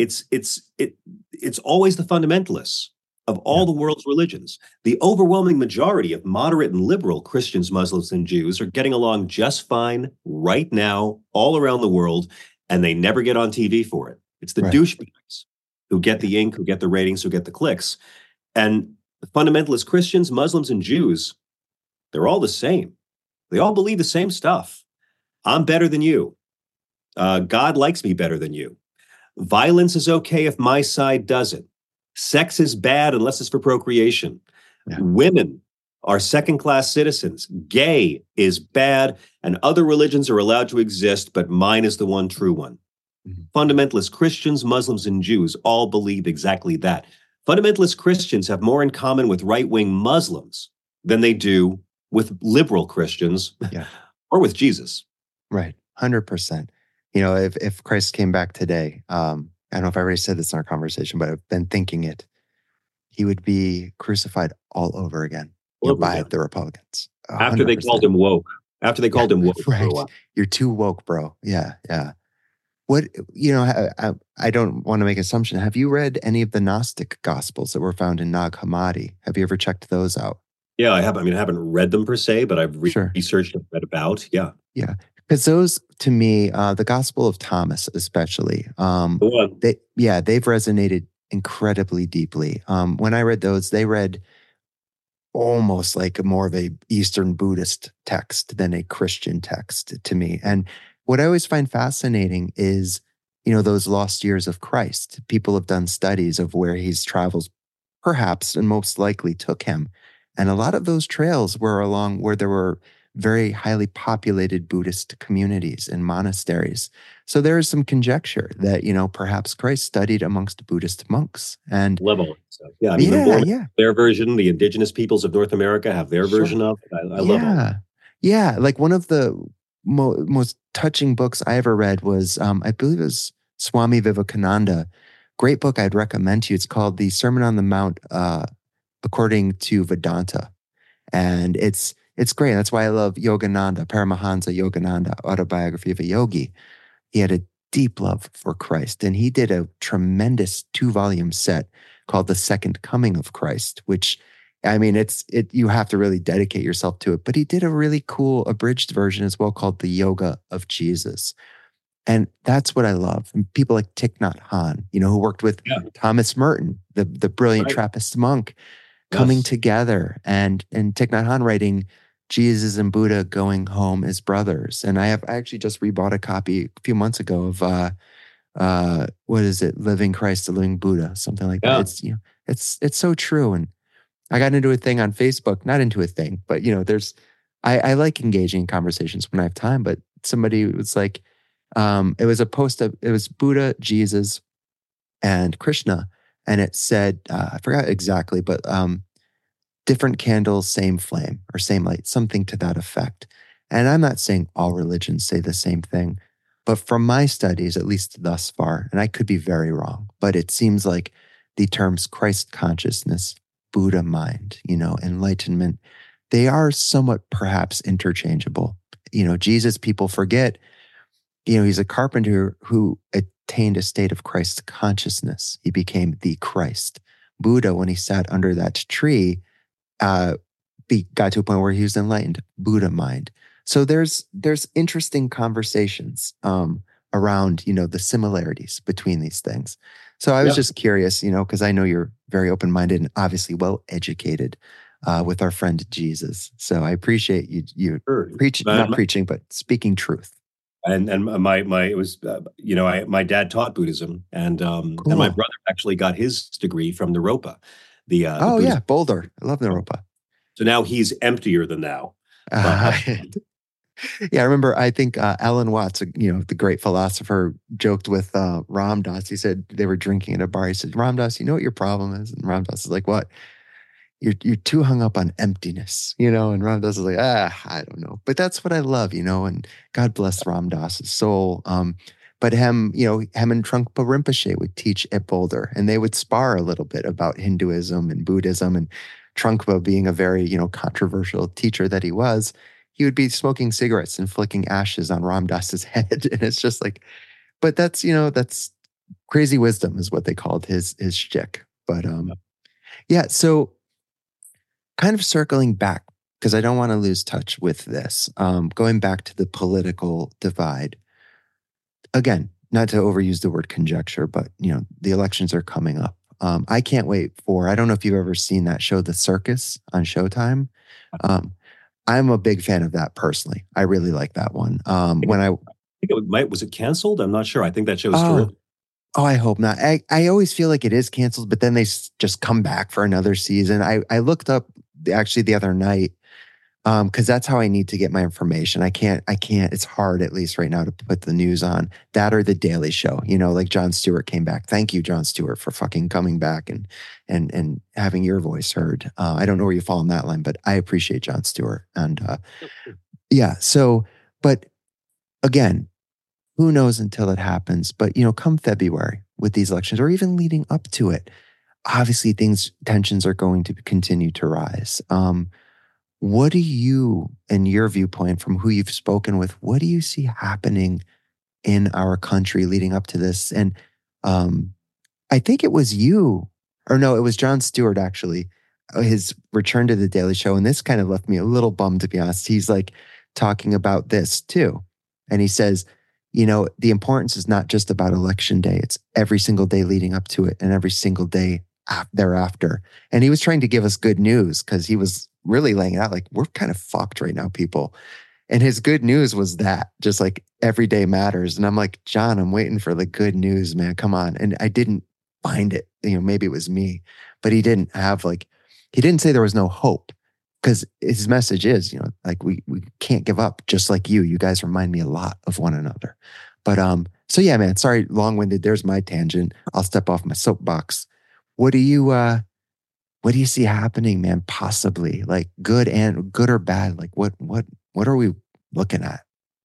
[SPEAKER 2] always the fundamentalists of all the world's religions. The overwhelming majority of moderate and liberal Christians, Muslims, and Jews are getting along just fine right now all around the world, and they never get on TV for it. It's the douchebags who get the ink, who get the ratings, who get the clicks. And the fundamentalist Christians, Muslims, and Jews, they're all the same. They all believe the same stuff. I'm better than you. God likes me better than you. Violence is okay if my side does it. Sex is bad unless it's for procreation. Yeah. Women are second-class citizens. Gay is bad, and other religions are allowed to exist, but mine is the one true one. Mm-hmm. Fundamentalist Christians, Muslims, and Jews all believe exactly that. Fundamentalist Christians have more in common with right-wing Muslims than they do with liberal Christians or with Jesus.
[SPEAKER 3] Right, 100%. You know, if Christ came back today, I don't know if I already said this in our conversation, but I've been thinking it, he would be crucified all over again by the Republicans. 100%.
[SPEAKER 2] After they called him woke. After they called him woke.
[SPEAKER 3] Right. You're too woke, bro. Yeah. What, I don't want to make an assumption. Have you read any of the Gnostic Gospels that were found in Nag Hammadi? Have you ever checked those out?
[SPEAKER 2] Yeah, I have. I mean, I haven't read them per se, but I've researched and read about. Yeah.
[SPEAKER 3] Yeah. Because those, to me, the Gospel of Thomas especially, they've resonated incredibly deeply. When I read those, they read almost like more of a Eastern Buddhist text than a Christian text to me. And what I always find fascinating is, those lost years of Christ. People have done studies of where his travels perhaps and most likely took him. And a lot of those trails were along where there were very highly populated Buddhist communities and monasteries. So there is some conjecture that, perhaps Christ studied amongst Buddhist monks. And
[SPEAKER 2] their version, the indigenous peoples of North America have their version of it. I love it.
[SPEAKER 3] Yeah, like one of the most touching books I ever read was, I believe it was Swami Vivekananda. Great book I'd recommend to you. It's called The Sermon on the Mount According to Vedanta. And it's great. That's why I love Yogananda, Paramahansa Yogananda, Autobiography of a Yogi. He had a deep love for Christ, and he did a tremendous 2-volume set called The Second Coming of Christ, which, I mean, you have to really dedicate yourself to it. But he did a really cool abridged version as well called The Yoga of Jesus. And that's what I love. And people like Thich Nhat Hanh, who worked with Thomas Merton, the brilliant Trappist monk, coming together, and Thich Nhat Hanh writing Jesus and Buddha going home as brothers. And I actually just rebought a copy a few months ago of what is it? Living Christ, the Living Buddha, something like that. It's so true. And I got into a thing on Facebook, not into a thing, but I like engaging in conversations when I have time. But somebody was like, it was a post of, it was Buddha, Jesus, and Krishna. And it said, I forgot exactly, but different candles, same flame, or same light, something to that effect. And I'm not saying all religions say the same thing, but from my studies, at least thus far, and I could be very wrong, but it seems like the terms Christ consciousness, Buddha mind, enlightenment, they are somewhat perhaps interchangeable. Jesus, people forget, he's a carpenter who attained a state of Christ consciousness. He became the Christ. Buddha, when he sat under that tree, got to a point where he was enlightened, Buddha mind. So there's interesting conversations around, the similarities between these things. So I was just curious, because I know you're very open-minded and obviously well-educated with our friend Jesus. So I appreciate you not preaching, but speaking truth.
[SPEAKER 2] And my it was my dad taught Buddhism, and my
[SPEAKER 3] Cool.
[SPEAKER 2] brother actually got his degree from Naropa, the
[SPEAKER 3] Oh yeah,
[SPEAKER 2] Buddhist.
[SPEAKER 3] Boulder. I love Naropa.
[SPEAKER 2] So now he's emptier than thou.
[SPEAKER 3] Uh,
[SPEAKER 2] But
[SPEAKER 3] yeah, I remember. I think Alan Watts, the great philosopher, joked with Ram Dass. He said they were drinking at a bar. He said, "Ram Dass, you know what your problem is?" And Ram Dass is like, "What?" You're too hung up on emptiness, And Ram Dass is like, I don't know, but that's what I love, And God bless Ram Dass's soul. But him and Trungpa Rinpoche would teach at Boulder, and they would spar a little bit about Hinduism and Buddhism. And Trungpa, being a very controversial teacher that he was, he would be smoking cigarettes and flicking ashes on Ram Dass's head, and it's just like, but that's crazy wisdom is what they called his shtick. But yeah, so kind of circling back, because I don't want to lose touch with this, going back to the political divide. Again, not to overuse the word conjecture, but the elections are coming up. I can't wait I don't know if you've ever seen that show, The Circus on Showtime. I'm a big fan of that personally. I really like that one.
[SPEAKER 2] I think was it canceled? I'm not sure. I think that show is terrific.
[SPEAKER 3] Oh, I hope not. I always feel like it is canceled, but then they just come back for another season. I looked up actually the other night, because that's how I need to get my information. I can't, it's hard, at least right now, to put the news on that or The Daily Show, like Jon Stewart came back. Thank you, Jon Stewart, for fucking coming back and having your voice heard. I don't know where you fall on that line, but I appreciate Jon Stewart. And yeah, so, but again, who knows until it happens? But, come February with these elections or even leading up to it, obviously tensions are going to continue to rise. What do you, in your viewpoint from who you've spoken with, what do you see happening in our country leading up to this? And I think it was you, or no, it was Jon Stewart actually, his return to The Daily Show. And this kind of left me a little bummed, to be honest. He's like talking about this too. And he says, the importance is not just about election day. It's every single day leading up to it and every single day thereafter. And he was trying to give us good news because he was really laying it out like, we're kind of fucked right now, people. And his good news was that just like every day matters. And I'm like, John, I'm waiting for the good news, man. Come on. And I didn't find it. Maybe it was me, but he didn't say there was no hope, because his message is, like we can't give up, just like you. You guys remind me a lot of one another. But so yeah, man, sorry, long-winded. There's my tangent. I'll step off my soapbox. What do you see happening, man? Possibly like good or bad? Like what are we looking at?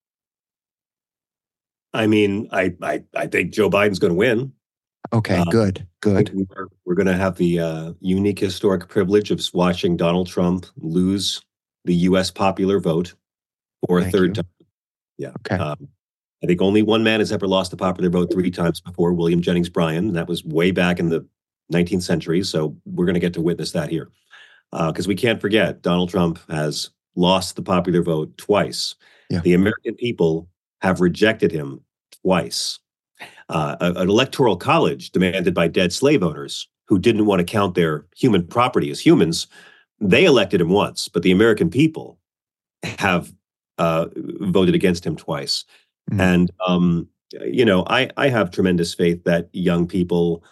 [SPEAKER 2] I mean, I think Joe Biden's going to win.
[SPEAKER 3] Okay, good.
[SPEAKER 2] We're going to have the unique historic privilege of watching Donald Trump lose the U.S. popular vote for a third time. Yeah.
[SPEAKER 3] Okay.
[SPEAKER 2] I think only one man has ever lost the popular vote 3 times before, William Jennings Bryan. And that was way back in the 19th century. So we're going to get to witness that here. Because we can't forget, Donald Trump has lost the popular vote twice.
[SPEAKER 3] Yeah.
[SPEAKER 2] The American people have rejected him twice. An electoral college demanded by dead slave owners who didn't want to count their human property as humans, they elected him once, but the American people have voted against him twice. Mm. And, I have tremendous faith that young people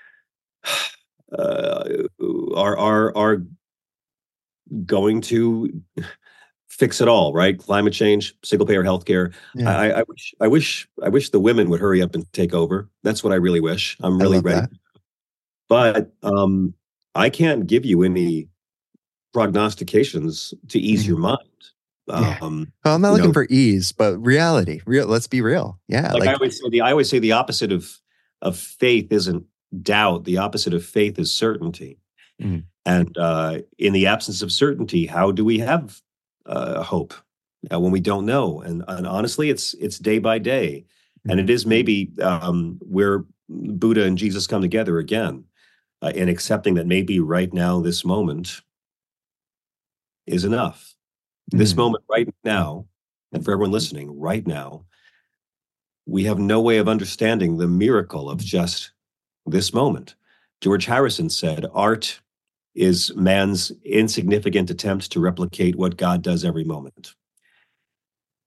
[SPEAKER 2] are going to fix it all, right? Climate change, single payer healthcare. Yeah. I wish the women would hurry up and take over. That's what I really wish. I'm really ready. But I can't give you any prognostications to ease your mind.
[SPEAKER 3] Yeah. Well, I'm not looking for ease, but reality. Let's be real. Yeah.
[SPEAKER 2] Like I always say, the opposite of faith isn't doubt. The opposite of faith is certainty. Mm. And in the absence of certainty, how do we have hope when we don't know? And honestly, it's day by day. Mm. And it is maybe where Buddha and Jesus come together again in accepting that maybe right now, this moment is enough. This moment right now, and for everyone listening right now, we have no way of understanding the miracle of just this moment. George Harrison said, art is man's insignificant attempt to replicate what God does every moment.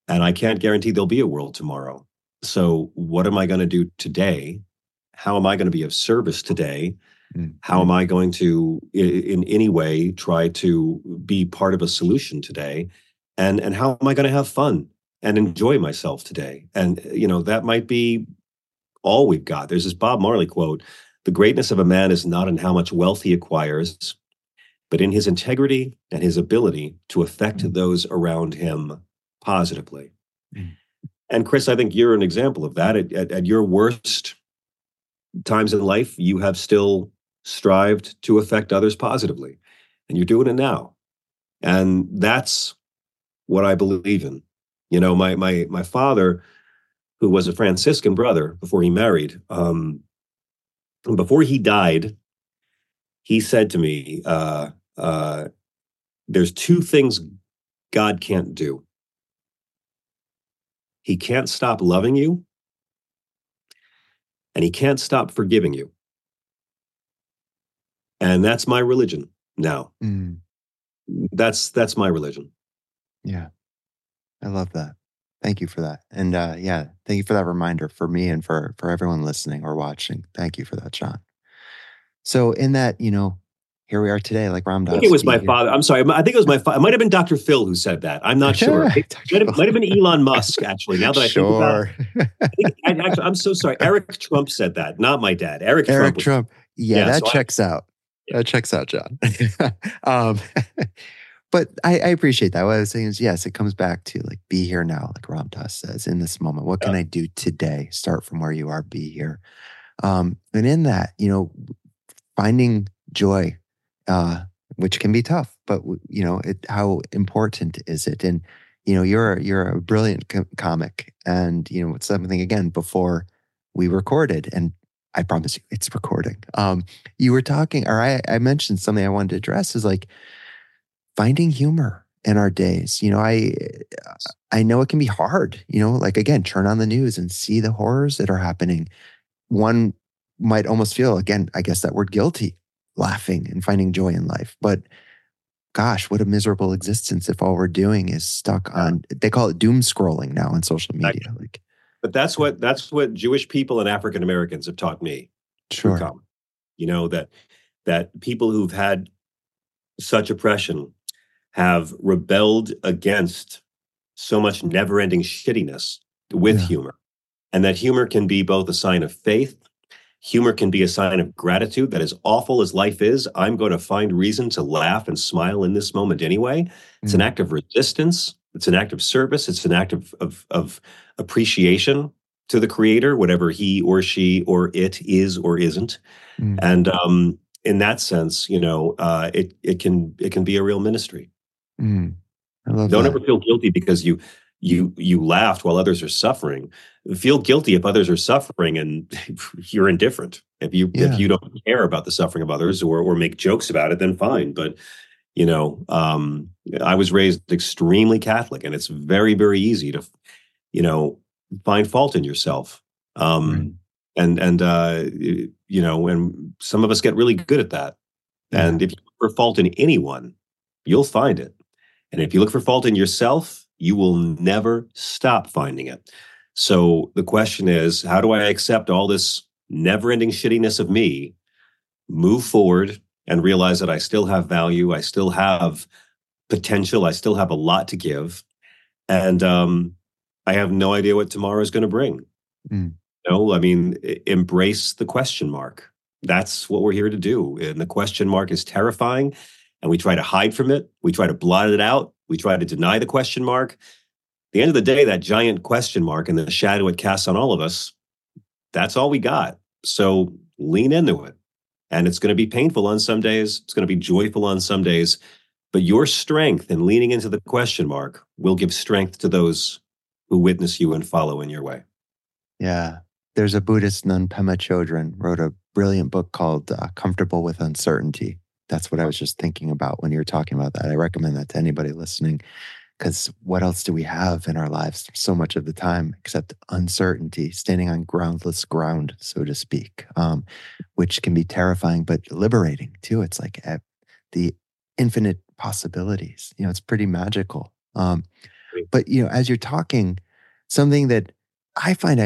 [SPEAKER 2] And I can't guarantee there'll be a world tomorrow. So what am I going to do today? How am I going to be of service today? How am I going to, in any way, try to be part of a solution today? And how am I going to have fun and enjoy myself today? And, that might be all we've got. There's this Bob Marley quote: "The greatness of a man is not in how much wealth he acquires, but in his integrity and his ability to affect those around him positively." And Chris, I think you're an example of that. At your worst times in life, you have still strived to affect others positively, and you're doing it now. And that's what I believe in. My father, who was a Franciscan brother before he married, before he died, he said to me, "There's two things God can't do. He can't stop loving you, and he can't stop forgiving you." And that's my religion now. That's my religion.
[SPEAKER 3] Yeah. I love that. Thank you for that. And thank you for that reminder for me and for everyone listening or watching. Thank you for that, John. So in that, here we are today, like Ram
[SPEAKER 2] I
[SPEAKER 3] Dass.
[SPEAKER 2] think it was my father. I'm sorry. I think it was my father. It might have been Dr. Phil who said that. I'm not sure. It might have been Elon Musk, actually. Now that I think about it. I'm so sorry. Eric Trump said that, not my dad. Eric Trump.
[SPEAKER 3] Yeah, that checks out. Yeah. That checks out, John. But I appreciate that. What I was saying is, yes, it comes back to like, be here now, like Ram Dass says, in this moment. What can I do today? Start from where you are, be here. And in that, finding joy, which can be tough, but how important is it? And you're a brilliant comic, and it's something again before we recorded, and I promise you, it's recording. You were talking, or I mentioned something I wanted to address is like finding humor in our days. I know it can be hard. Like again, turn on the news and see the horrors that are happening. One might almost feel, again, I guess that word guilty, laughing and finding joy in life. But gosh, what a miserable existence if all we're doing is stuck on, they call it doom scrolling now on social media.
[SPEAKER 2] But that's what Jewish people and African Americans have taught me.
[SPEAKER 3] Sure.
[SPEAKER 2] That people who've had such oppression have rebelled against so much never-ending shittiness with humor. And that humor can be both a sign of faith. Humor can be a sign of gratitude, that as awful as life is, I'm going to find reason to laugh and smile in this moment anyway. It's an act of resistance. It's an act of service. It's an act of appreciation to the creator, whatever he or she or it is or isn't. And in that sense, it can be a real ministry.
[SPEAKER 3] I love
[SPEAKER 2] Don't
[SPEAKER 3] that.
[SPEAKER 2] ever feel guilty because you laughed while others are suffering. Feel guilty if others are suffering and you're indifferent. If you don't care about the suffering of others or make jokes about it, then fine. But I was raised extremely Catholic, and it's very, very easy to find fault in yourself. And some of us get really good at that. And if you look for fault in anyone, you'll find it. And if you look for fault in yourself, you will never stop finding it. So the question is, how do I accept all this never-ending shittiness of me, move forward, and realize that I still have value, I still have potential, I still have a lot to give, and I have no idea what tomorrow is going to bring. Embrace the question mark. That's what we're here to do. And the question mark is terrifying, and we try to hide from it. We try to blot it out. We try to deny the question mark. At the end of the day, that giant question mark and the shadow it casts on all of us, that's all we got. So lean into it. And it's going to be painful on some days. It's going to be joyful on some days. But your strength in leaning into the question mark will give strength to those who witness you and follow in your way.
[SPEAKER 3] Yeah. There's a Buddhist nun, Pema Chodron, wrote a brilliant book called Comfortable with Uncertainty. That's what I was just thinking about when you were talking about that. I recommend that to anybody listening, because what else do we have in our lives so much of the time except uncertainty, standing on groundless ground, so to speak, which can be terrifying but liberating too. It's like the infinite possibilities. It's pretty magical. But, as you're talking, something that I find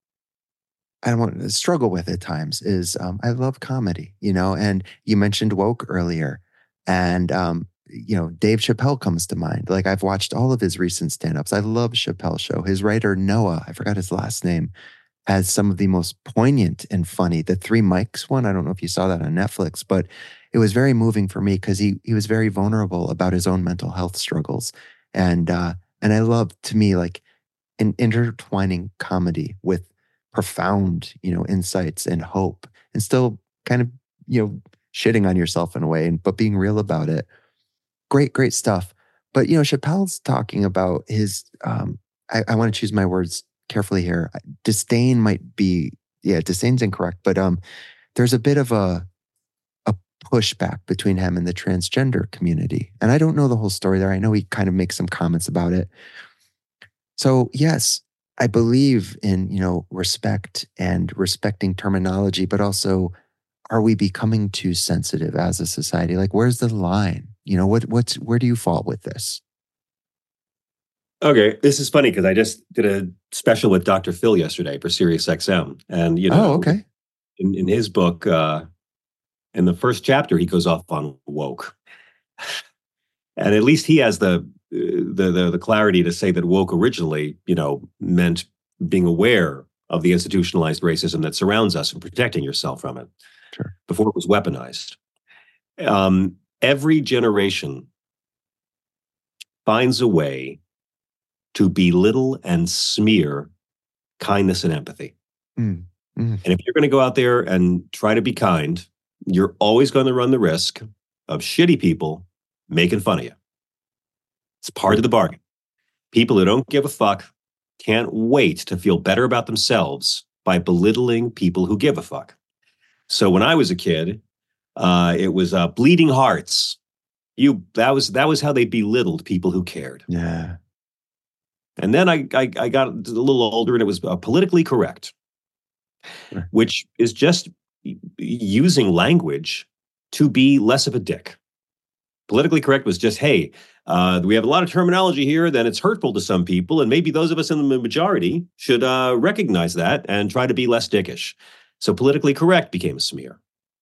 [SPEAKER 3] I don't want to struggle with at times is I love comedy, and you mentioned woke earlier. And, Dave Chappelle comes to mind. Like, I've watched all of his recent stand-ups. I love Chappelle's show. His writer, Noah, I forgot his last name, has some of the most poignant and funny. The Three Mics one, I don't know if you saw that on Netflix, but it was very moving for me because he was very vulnerable about his own mental health struggles. And I love, to me, like, intertwining comedy with profound, insights and hope, and still kind of, shitting on yourself in a way, but being real about it. Great, great stuff. But, Chappelle's talking about his, I want to choose my words carefully here. Disdain might be, disdain's incorrect, but there's a bit of a pushback between him and the transgender community. And I don't know the whole story there. I know he kind of makes some comments about it. So yes, I believe in, respect and respecting terminology, but also, are we becoming too sensitive as a society? Like, where's the line? Where do you fall with this?
[SPEAKER 2] Okay, this is funny because I just did a special with Dr. Phil yesterday for SiriusXM. And,
[SPEAKER 3] Okay.
[SPEAKER 2] in his book, in the first chapter, he goes off on woke. And at least he has the clarity to say that woke originally, meant being aware of the institutionalized racism that surrounds us and protecting yourself from it.
[SPEAKER 3] Sure.
[SPEAKER 2] Before it was weaponized. Every generation finds a way to belittle and smear kindness and empathy.
[SPEAKER 3] Mm.
[SPEAKER 2] And if you're going to go out there and try to be kind, you're always going to run the risk of shitty people making fun of you. It's part of the bargain. People who don't give a fuck can't wait to feel better about themselves by belittling people who give a fuck. So when I was a kid, it was bleeding hearts. That was how they belittled people who cared.
[SPEAKER 3] Yeah.
[SPEAKER 2] And then I got a little older, and it was politically correct,
[SPEAKER 3] Sure.
[SPEAKER 2] which is just using language to be less of a dick. Politically correct was just, hey, we have a lot of terminology here that it's hurtful to some people, and maybe those of us in the majority should recognize that and try to be less dickish. So politically correct became a smear.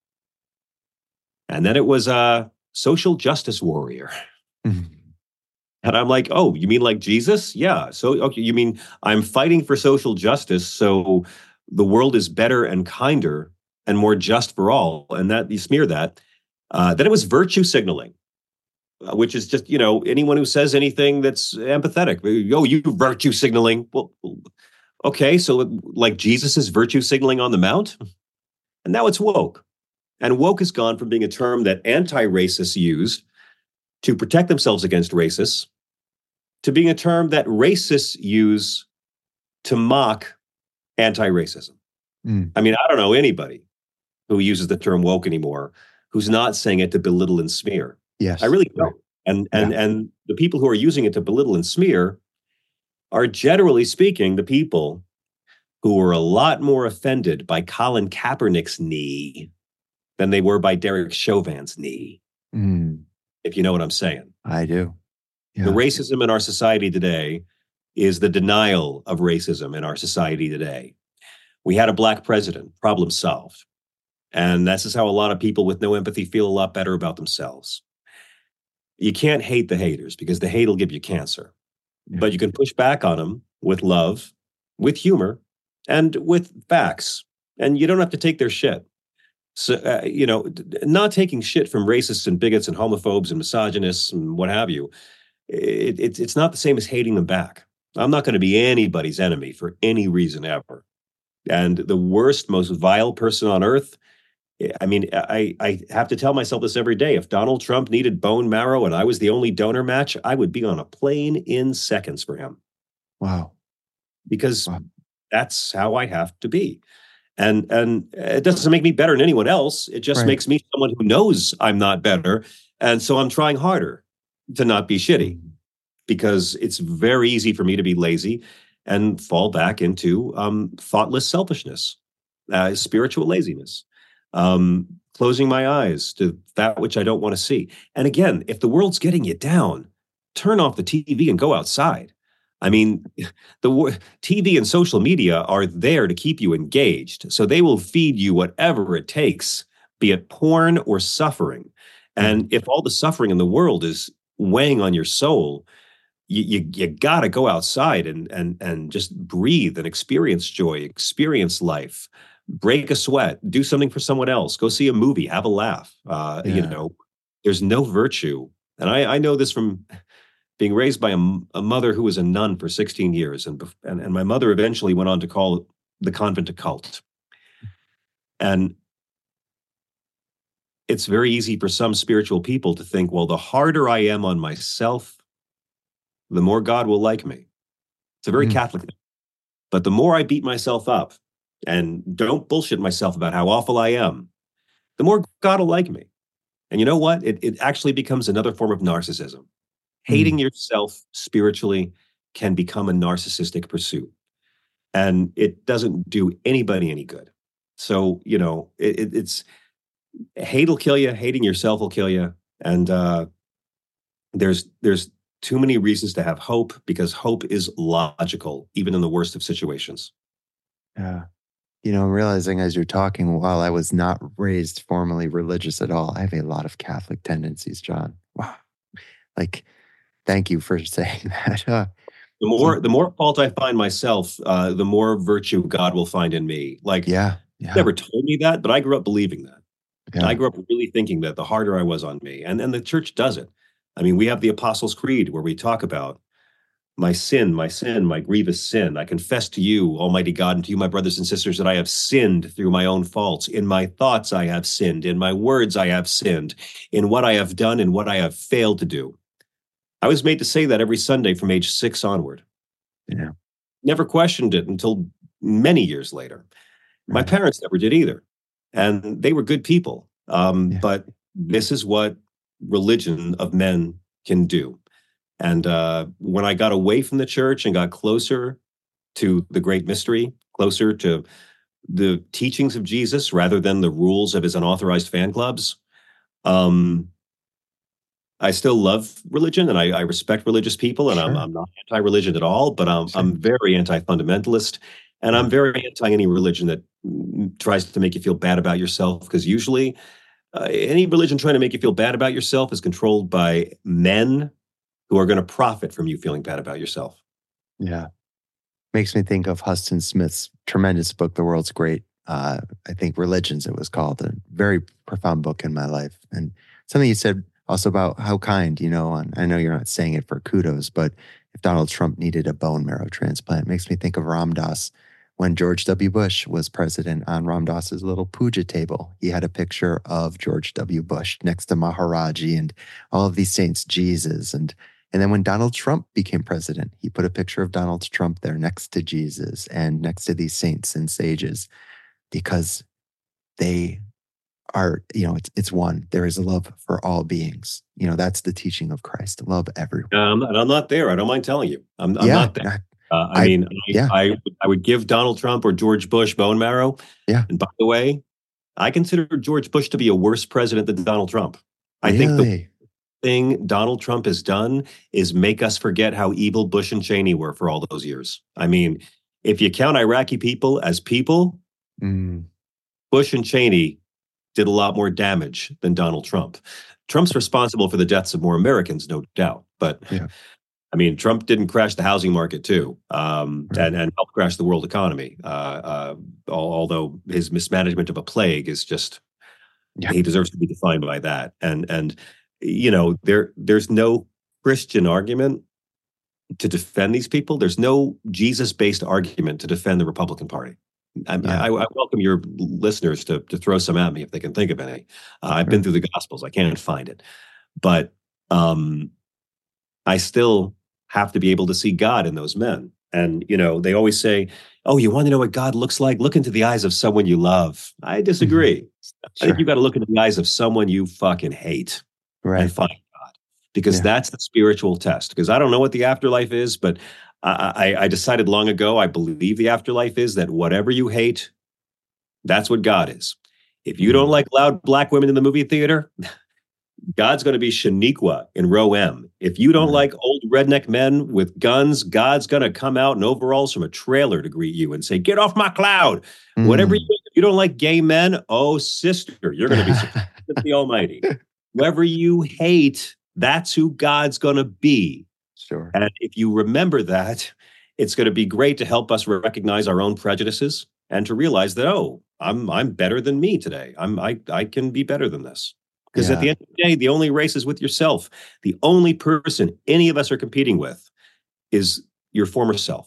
[SPEAKER 2] And then it was a social justice warrior.
[SPEAKER 3] Mm.
[SPEAKER 2] And I'm like, oh, you mean like Jesus? Yeah. So, okay, you mean I'm fighting for social justice so the world is better and kinder and more just for all, and that you smear that. Then it was virtue signaling, which is just, anyone who says anything that's empathetic. Oh, you virtue signaling. Well, okay, so like Jesus is virtue signaling on the Mount? And now it's woke. And woke has gone from being a term that anti-racists use to protect themselves against racists to being a term that racists use to mock anti-racism. I mean, I don't know anybody who uses the term woke anymore who's not saying it to belittle and smear.
[SPEAKER 3] Yes.
[SPEAKER 2] I really don't. And the people who are using it to belittle and smear are, generally speaking, the people who were a lot more offended by Colin Kaepernick's knee than they were by Derek Chauvin's knee. If you know what I'm saying.
[SPEAKER 3] I do. Yeah.
[SPEAKER 2] The racism in our society today is the denial of racism in our society today. We had a black president, problem solved. And this is how a lot of people with no empathy feel a lot better about themselves. You can't hate the haters because the hate will give you cancer.
[SPEAKER 3] Yeah.
[SPEAKER 2] But you can push back on them with love, with humor, and with facts. And you don't have to take their shit. So, not taking shit from racists and bigots and homophobes and misogynists and what have you, it's not the same as hating them back. I'm not going to be anybody's enemy for any reason ever. And the worst, most vile person on earth, I mean, I have to tell myself this every day. If Donald Trump needed bone marrow and I was the only donor match, I would be on a plane in seconds for him.
[SPEAKER 3] Wow.
[SPEAKER 2] Because that's how I have to be. And it doesn't make me better than anyone else. It just makes me someone who knows I'm not better. And so I'm trying harder to not be shitty, because it's very easy for me to be lazy and fall back into thoughtless selfishness, spiritual laziness, closing my eyes to that which I don't want to see. And again, if the world's getting you down, turn off the TV and go outside. I mean, TV and social media are there to keep you engaged. So they will feed you whatever it takes, be it porn or suffering. And if all the suffering in the world is weighing on your soul, you got to go outside and just breathe and experience joy, experience life, break a sweat, do something for someone else, go see a movie, have a laugh. There's no virtue. And I know this from being raised by a mother who was a nun for 16 years. And my mother eventually went on to call the convent a cult. And it's very easy for some spiritual people to think, well, the harder I am on myself, the more God will like me. It's a very Catholic thing. But the more I beat myself up and don't bullshit myself about how awful I am, the more God will like me. And you know what? It actually becomes another form of narcissism. Hating yourself spiritually can become a narcissistic pursuit. And it doesn't do anybody any good. So, it's hate will kill you. Hating yourself will kill you. And there's too many reasons to have hope, because hope is logical, even in the worst of situations.
[SPEAKER 3] Yeah. I'm realizing as you're talking, while I was not raised formally religious at all, I have a lot of Catholic tendencies, John. Wow. Thank you for saying that.
[SPEAKER 2] The more fault I find myself, the more virtue God will find in me.
[SPEAKER 3] Yeah.
[SPEAKER 2] Never told me that, but I grew up believing that.
[SPEAKER 3] Yeah.
[SPEAKER 2] I grew up really thinking that the harder I was on me, and the church does it. I mean, we have the Apostles' Creed where we talk about my sin, my grievous sin. I confess to you, Almighty God, and to you, my brothers and sisters, that I have sinned through my own faults. In my thoughts, I have sinned. In my words, I have sinned. In what I have done and what I have failed to do. I was made to say that every Sunday from age 6 onward.
[SPEAKER 3] Yeah.
[SPEAKER 2] Never questioned it until many years later. My parents never did either. And they were good people. But this is what religion of men can do. And when I got away from the church and got closer to the great mystery, closer to the teachings of Jesus rather than the rules of his unauthorized fan clubs, I still love religion and I respect religious people, and I'm not anti-religion at all, but I'm very anti-fundamentalist, and I'm very anti any religion that tries to make you feel bad about yourself, because usually any religion trying to make you feel bad about yourself is controlled by men who are going to profit from you feeling bad about yourself.
[SPEAKER 3] Yeah. Makes me think of Huston Smith's tremendous book, The World's Great. I think Religions, it was called. A very profound book in my life. And something you said also about how kind, and I know you're not saying it for kudos, but if Donald Trump needed a bone marrow transplant, it makes me think of Ram Dass. When George W. Bush was president, on Ram Dass's little puja table, he had a picture of George W. Bush next to Maharaji and all of these saints, Jesus. And then when Donald Trump became president, he put a picture of Donald Trump there next to Jesus and next to these saints and sages, because they are, it's one. There is a love for all beings. That's the teaching of Christ. Love everyone.
[SPEAKER 2] And I'm not there. I don't mind telling you. I'm not there. I would give Donald Trump or George Bush bone marrow. Yeah. And by the way, I consider George Bush to be a worse president than Donald Trump. I think the thing Donald Trump has done is make us forget how evil Bush and Cheney were for all those years. I mean, if you count Iraqi people as people, Bush and Cheney did a lot more damage than Donald Trump. Trump's responsible for the deaths of more Americans, no doubt. But I mean, Trump didn't crash the housing market too, and helped crash the world economy. Although his mismanagement of a plague is just, he deserves to be defined by that. And there's no Christian argument to defend these people. There's no Jesus-based argument to defend the Republican Party. I welcome your listeners to throw some at me if they can think of any. I've been through the Gospels. I can't find it. But I still have to be able to see God in those men. And, they always say, oh, you want to know what God looks like? Look into the eyes of someone you love. I disagree. I think you got to look into the eyes of someone you fucking hate and find God. Because that's the spiritual test. Because I don't know what the afterlife is, but I decided long ago, I believe the afterlife is that whatever you hate, that's what God is. If you don't like loud black women in the movie theater, God's going to be Shaniqua in row M. If you don't like old redneck men with guns, God's going to come out in overalls from a trailer to greet you and say, get off my cloud. Whatever you don't like gay men, oh, sister, you're going to be surprised with the Almighty. Whoever you hate, that's who God's going to be.
[SPEAKER 3] Sure.
[SPEAKER 2] And if you remember that, it's going to be great to help us recognize our own prejudices and to realize that, oh, I'm better than me today. I can be better than this. Because at the end of the day, the only race is with yourself. The only person any of us are competing with is your former self.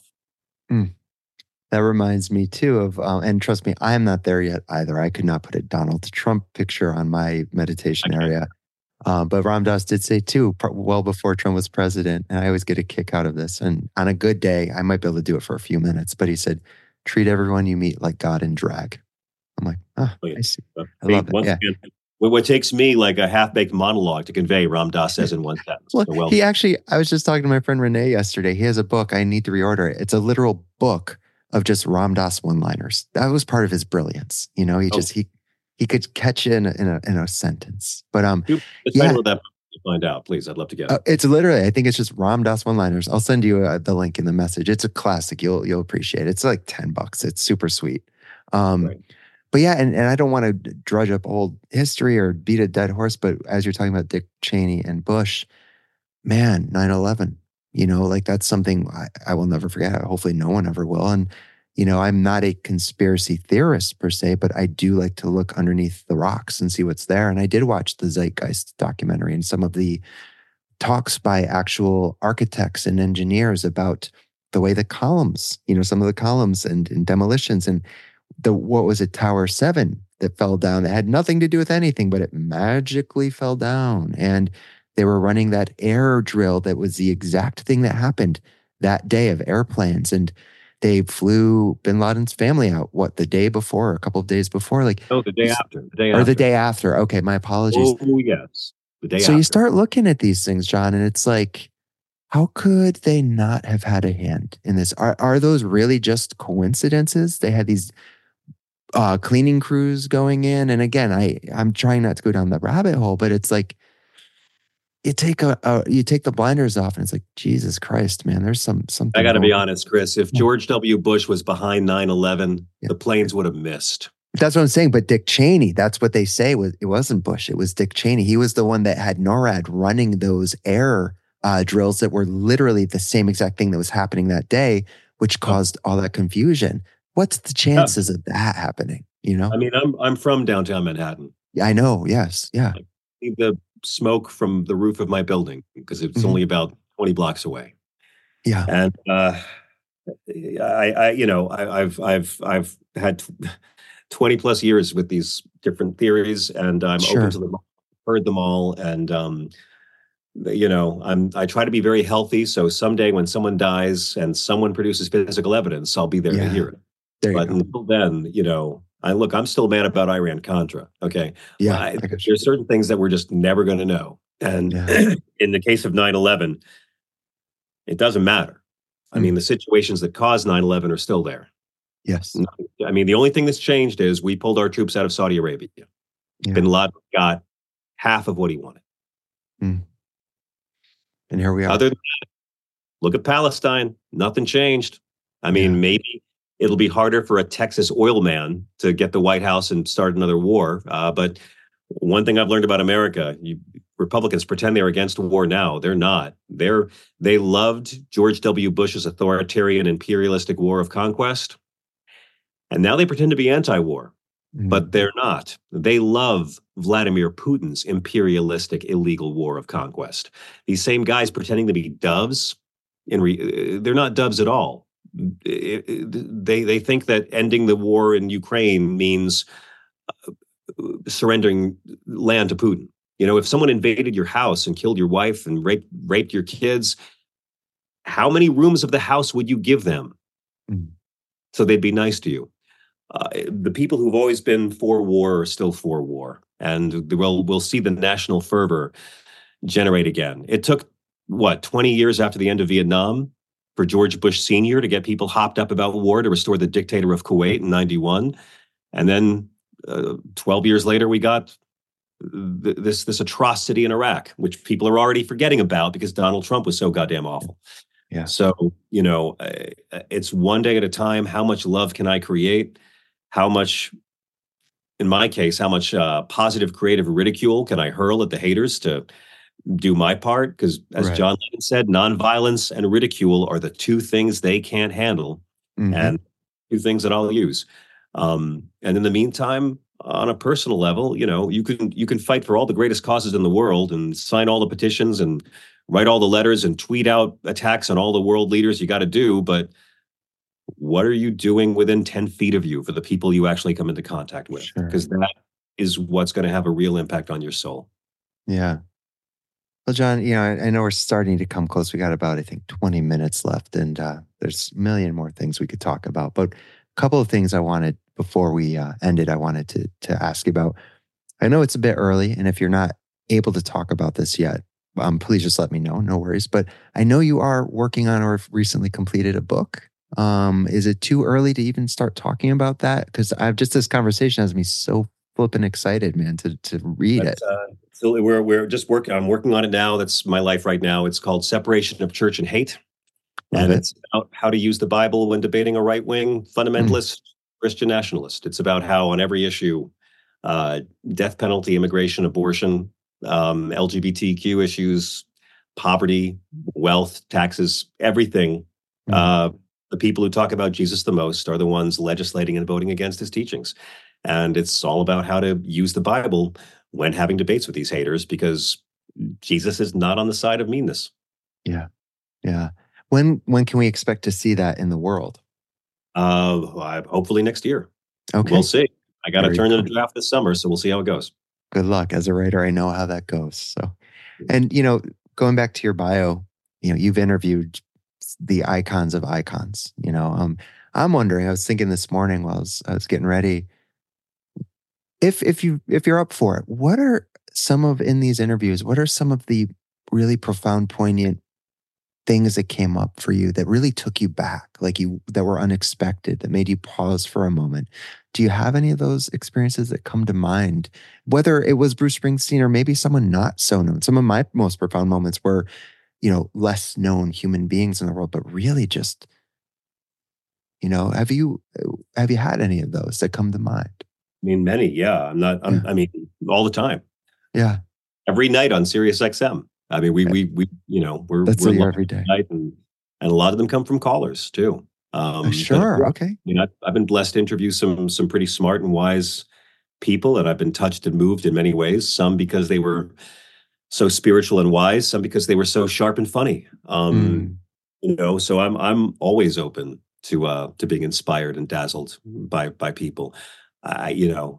[SPEAKER 3] That reminds me too of, and trust me, I'm not there yet either. I could not put a Donald Trump picture on my meditation area. But Ram Dass did say too, well before Trump was president, and I always get a kick out of this. And on a good day, I might be able to do it for a few minutes. But he said, treat everyone you meet like God in drag. I'm like, I see. I love it.
[SPEAKER 2] Again, what takes me like a half-baked monologue to convey, Ram Dass says in one sentence.
[SPEAKER 3] Well, he actually, I was just talking to my friend Renee yesterday. He has a book. I need to reorder it. It's a literal book of just Ram Dass one-liners. That was part of his brilliance. You know, he could catch in a sentence. But
[SPEAKER 2] the title of that book, you find out, please. I'd love to get it.
[SPEAKER 3] It's literally, I think it's just Ram Dass one-liners. I'll send you the link in the message. It's a classic. You'll appreciate it. It's like $10. It's super sweet. Right. But yeah, and I don't want to drudge up old history or beat a dead horse, but as you're talking about Dick Cheney and Bush, man, 9/11, you know, like that's something I will never forget. Hopefully no one ever will. And, you know, I'm not a conspiracy theorist per se, but I do like to look underneath the rocks and see what's there. And I did watch the Zeitgeist documentary and some of the talks by actual architects and engineers about the way the columns, you know, some of the columns and demolitions and what was it, Tower 7 that fell down that had nothing to do with anything, but it magically fell down. And they were running that air drill that was the exact thing that happened that day of airplanes. And they flew bin Laden's family out, the day before, a couple of days before?
[SPEAKER 2] The day after.
[SPEAKER 3] The day after. Okay, my apologies.
[SPEAKER 2] Oh, yes. The day after.
[SPEAKER 3] So you start looking at these things, John, and it's like, how could they not have had a hand in this? Are those really just coincidences? They had these cleaning crews going in. And again, I'm trying not to go down the rabbit hole, but it's like, you take the blinders off and it's like, Jesus Christ, man, there's something.
[SPEAKER 2] I got to be honest, Chris, if George W. Bush was behind 9/11, the planes would have missed.
[SPEAKER 3] That's what I'm saying. But Dick Cheney, that's what they say it wasn't Bush. It was Dick Cheney. He was the one that had NORAD running those air drills that were literally the same exact thing that was happening that day, which caused all that confusion. What's the chances of that happening? You know,
[SPEAKER 2] I mean, I'm from downtown Manhattan.
[SPEAKER 3] Yeah, I know. Yes, yeah.
[SPEAKER 2] I see the smoke from the roof of my building because it's only about 20 blocks away.
[SPEAKER 3] Yeah,
[SPEAKER 2] and I've had 20 plus years with these different theories, and I'm open to them. Heard them all, and I try to be very healthy. So someday when someone dies and someone produces physical evidence, I'll be there to hear it. But until then, I'm still mad about Iran-Contra, okay?
[SPEAKER 3] Yeah.
[SPEAKER 2] There's certain things that we're just never going to know. And in the case of 9/11, it doesn't matter. I mean, the situations that caused 9/11 are still there.
[SPEAKER 3] Yes.
[SPEAKER 2] I mean, the only thing that's changed is we pulled our troops out of Saudi Arabia. Yeah. Bin Laden got half of what he wanted.
[SPEAKER 3] And here we are.
[SPEAKER 2] Other than that, look at Palestine. Nothing changed. I mean, maybe it'll be harder for a Texas oil man to get the White House and start another war. But one thing I've learned about America, Republicans pretend they're against war now. They're not. They loved George W. Bush's authoritarian imperialistic war of conquest. And now they pretend to be anti-war, but they're not. They love Vladimir Putin's imperialistic illegal war of conquest. These same guys pretending to be doves, they're not doves at all. They think that ending the war in Ukraine means surrendering land to Putin. If someone invaded your house and killed your wife and raped your kids, how many rooms of the house would you give them so they'd be nice to you? The people who've always been for war are still for war, and we'll see the national fervor generate again. It took 20 years after the end of Vietnam for George Bush Sr. to get people hopped up about war to restore the dictator of Kuwait in 91. And then 12 years later, we got this atrocity in Iraq, which people are already forgetting about because Donald Trump was so goddamn awful.
[SPEAKER 3] Yeah.
[SPEAKER 2] So, it's one day at a time. How much love can I create? How much, in my case, how much positive creative ridicule can I hurl at the haters to do my part? Because as
[SPEAKER 3] Right.
[SPEAKER 2] John Lennon said, nonviolence and ridicule are the two things they can't handle, and two things that I'll use. And in the meantime, on a personal level, you can fight for all the greatest causes in the world and sign all the petitions and write all the letters and tweet out attacks on all the world leaders you got to do. But what are you doing within 10 feet of you for the people you actually come into contact with?
[SPEAKER 3] Sure.
[SPEAKER 2] Because that is what's going to have a real impact on your soul.
[SPEAKER 3] Yeah. Well, John, I know we're starting to come close. We got about, I think, 20 minutes left, and there's a million more things we could talk about. But a couple of things I wanted, before we ended, I wanted to ask you about. I know it's a bit early, and if you're not able to talk about this yet, please just let me know. No worries. But I know you are working on or have recently completed a book. Is it too early to even start talking about that? Because this conversation has me so flippin' excited, man, to read it.
[SPEAKER 2] So we're just working. I'm working on it now. That's my life right now. It's called Separation of Church and Hate, and it's about how to use the Bible when debating a right-wing fundamentalist Christian nationalist. It's about how on every issue, death penalty, immigration, abortion, LGBTQ issues, poverty, wealth, taxes, everything. The people who talk about Jesus the most are the ones legislating and voting against his teachings. And it's all about how to use the Bible when having debates with these haters, because Jesus is not on the side of meanness.
[SPEAKER 3] Yeah. Yeah. When can we expect to see that in the world?
[SPEAKER 2] Hopefully next year.
[SPEAKER 3] Okay.
[SPEAKER 2] We'll see. I got to turn in a
[SPEAKER 3] cool.
[SPEAKER 2] draft this summer, so we'll see how it goes.
[SPEAKER 3] Good luck. As a writer, I know how that goes. So, and going back to your bio, you've interviewed the icons of icons. I'm wondering. I was thinking this morning while I was getting ready. If you're up for it, what are in these interviews? What are some of the really profound, poignant things that came up for you that really took you back, that were unexpected, that made you pause for a moment? Do you have any of those experiences that come to mind? Whether it was Bruce Springsteen or maybe someone not so known. Some of my most profound moments were, less known human beings in the world, but really just, have you had any of those that come to mind?
[SPEAKER 2] I mean, many, yeah. I mean, all the time.
[SPEAKER 3] Yeah.
[SPEAKER 2] Every night on Sirius XM. I mean, we're live
[SPEAKER 3] every day,
[SPEAKER 2] and a lot of them come from callers too.
[SPEAKER 3] Sure.
[SPEAKER 2] But,
[SPEAKER 3] okay.
[SPEAKER 2] I've been blessed to interview some pretty smart and wise people, and I've been touched and moved in many ways. Some because they were so spiritual and wise, some because they were so sharp and funny. So I'm always open to being inspired and dazzled by people. I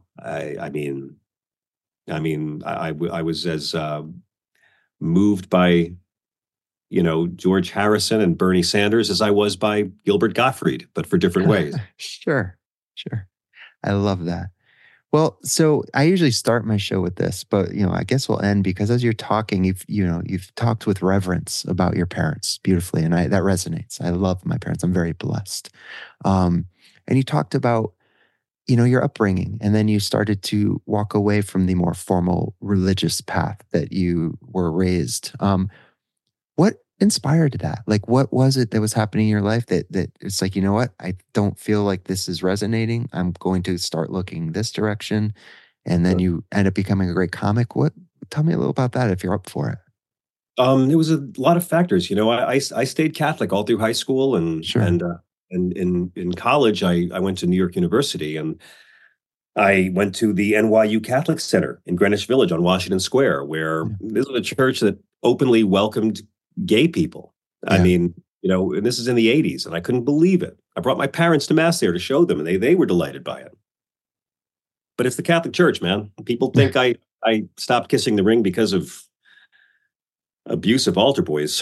[SPEAKER 2] was as moved by George Harrison and Bernie Sanders as I was by Gilbert Gottfried, but for different ways.
[SPEAKER 3] Sure. I love that. Well, so I usually start my show with this, but I guess we'll end, because as you're talking, you've talked with reverence about your parents beautifully, and that resonates. I love my parents. I'm very blessed. And you talked about your upbringing, and then you started to walk away from the more formal religious path that you were raised. What inspired that? Like, what was it that was happening in your life that it's like, what? I don't feel like this is resonating. I'm going to start looking this direction. And then you end up becoming a great comic. Tell me a little about that if you're up for it.
[SPEAKER 2] It was a lot of factors. I stayed Catholic all through high school, and
[SPEAKER 3] Sure.
[SPEAKER 2] And in college, I went to New York University, and I went to the NYU Catholic Center in Greenwich Village on Washington Square, where this was a church that openly welcomed gay people.
[SPEAKER 3] Yeah.
[SPEAKER 2] I mean, and this is in the 80s, and I couldn't believe it. I brought my parents to Mass there to show them, and they were delighted by it. But it's the Catholic Church, man. People think I stopped kissing the ring because of abusive altar boys.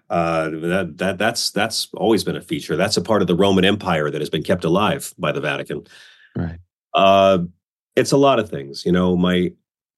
[SPEAKER 2] That's always been a feature. That's a part of the Roman Empire that has been kept alive by the Vatican.
[SPEAKER 3] Right.
[SPEAKER 2] It's a lot of things. The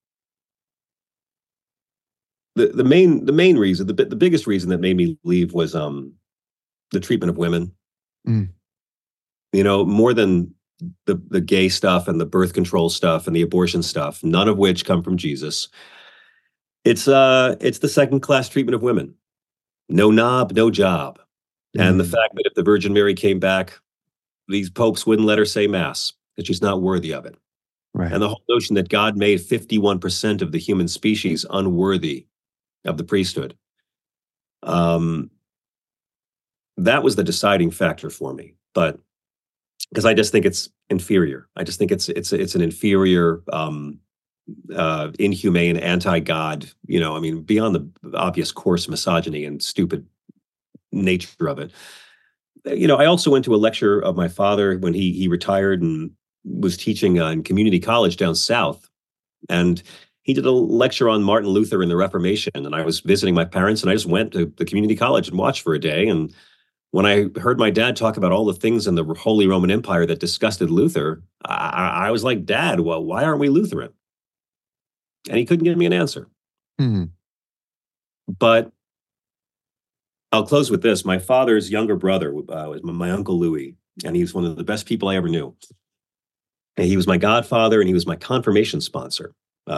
[SPEAKER 2] main reason, the biggest reason that made me leave was the treatment of women. More than the gay stuff and the birth control stuff and the abortion stuff, none of which come from Jesus. It's the second class treatment of women. No knob, no job. And the fact that if the Virgin Mary came back, these popes wouldn't let her say mass, that she's not worthy of it.
[SPEAKER 3] Right.
[SPEAKER 2] And the whole notion that God made 51% of the human species unworthy of the priesthood. That was the deciding factor for me. But because I just think it's inferior. I just think it's an inferior, inhumane, anti-God, beyond the obvious coarse misogyny and stupid nature of it. I also went to a lecture of my father when he retired and was teaching in community college down south. And he did a lecture on Martin Luther and the Reformation. And I was visiting my parents, and I just went to the community college and watched for a day. And when I heard my dad talk about all the things in the Holy Roman Empire that disgusted Luther, I was like, Dad, well, why aren't we Lutheran? And he couldn't give me an answer.
[SPEAKER 3] Mm-hmm.
[SPEAKER 2] But I'll close with this. My father's younger brother was my Uncle Louis, and he was one of the best people I ever knew. And he was my godfather, and he was my confirmation sponsor.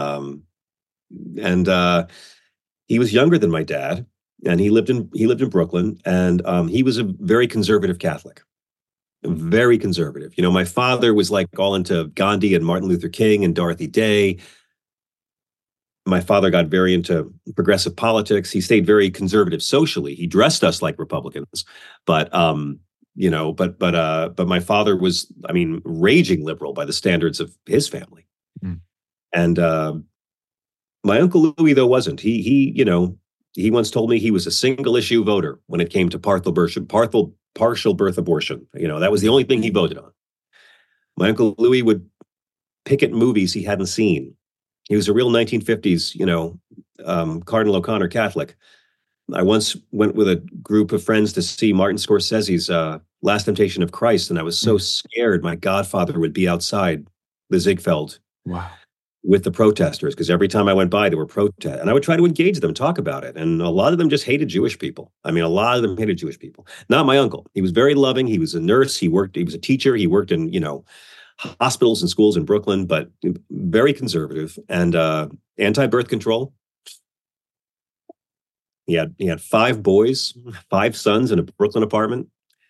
[SPEAKER 2] He was younger than my dad, and he lived in Brooklyn, and he was a very conservative Catholic, very conservative. My father was like all into Gandhi and Martin Luther King and Dorothy Day. My father got very into progressive politics. He stayed very conservative socially. He dressed us like Republicans, but my father was, raging liberal by the standards of his family.
[SPEAKER 3] Mm.
[SPEAKER 2] And my Uncle Louis, though, wasn't. He once told me he was a single issue voter when it came to partial birth abortion. That was the only thing he voted on. My Uncle Louis would picket movies he hadn't seen. He was a real 1950s, Cardinal O'Connor Catholic. I once went with a group of friends to see Martin Scorsese's Last Temptation of Christ, and I was so scared my godfather would be outside the Ziegfeld with the protesters, because every time I went by, there were protests, and I would try to engage them, talk about it, and a lot of them just hated Jewish people. A lot of them hated Jewish people. Not my uncle. He was very loving. He was a nurse. He was a teacher. He worked in, hospitals and schools in Brooklyn, but very conservative and anti-birth control. He had 5 boys, 5 sons in a Brooklyn apartment.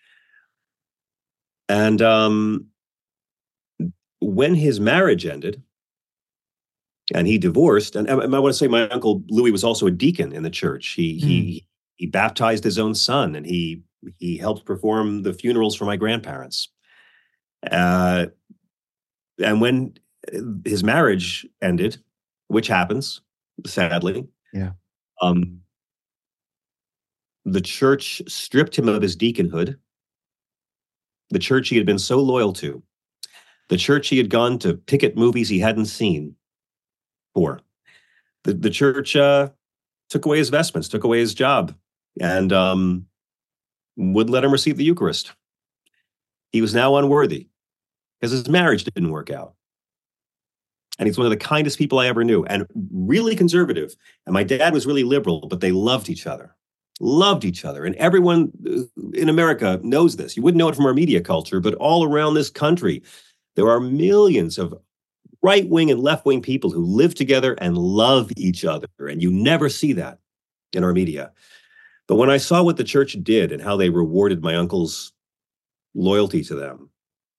[SPEAKER 2] And when his marriage ended and he divorced, and I want to say my Uncle Louis was also a deacon in the church. He baptized his own son, and he helped perform the funerals for my grandparents. And when his marriage ended, which happens, sadly, the church stripped him of his deaconhood. The church he had been so loyal to, the church he had gone to picket movies he hadn't seen for. The church took away his vestments, took away his job, and wouldn't let him receive the Eucharist. He was now unworthy because his marriage didn't work out. And he's one of the kindest people I ever knew, and really conservative. And my dad was really liberal, but they loved each other. And everyone in America knows this. You wouldn't know it from our media culture, but all around this country, there are millions of right-wing and left-wing people who live together and love each other. And you never see that in our media. But when I saw what the church did and how they rewarded my uncle's loyalty to them,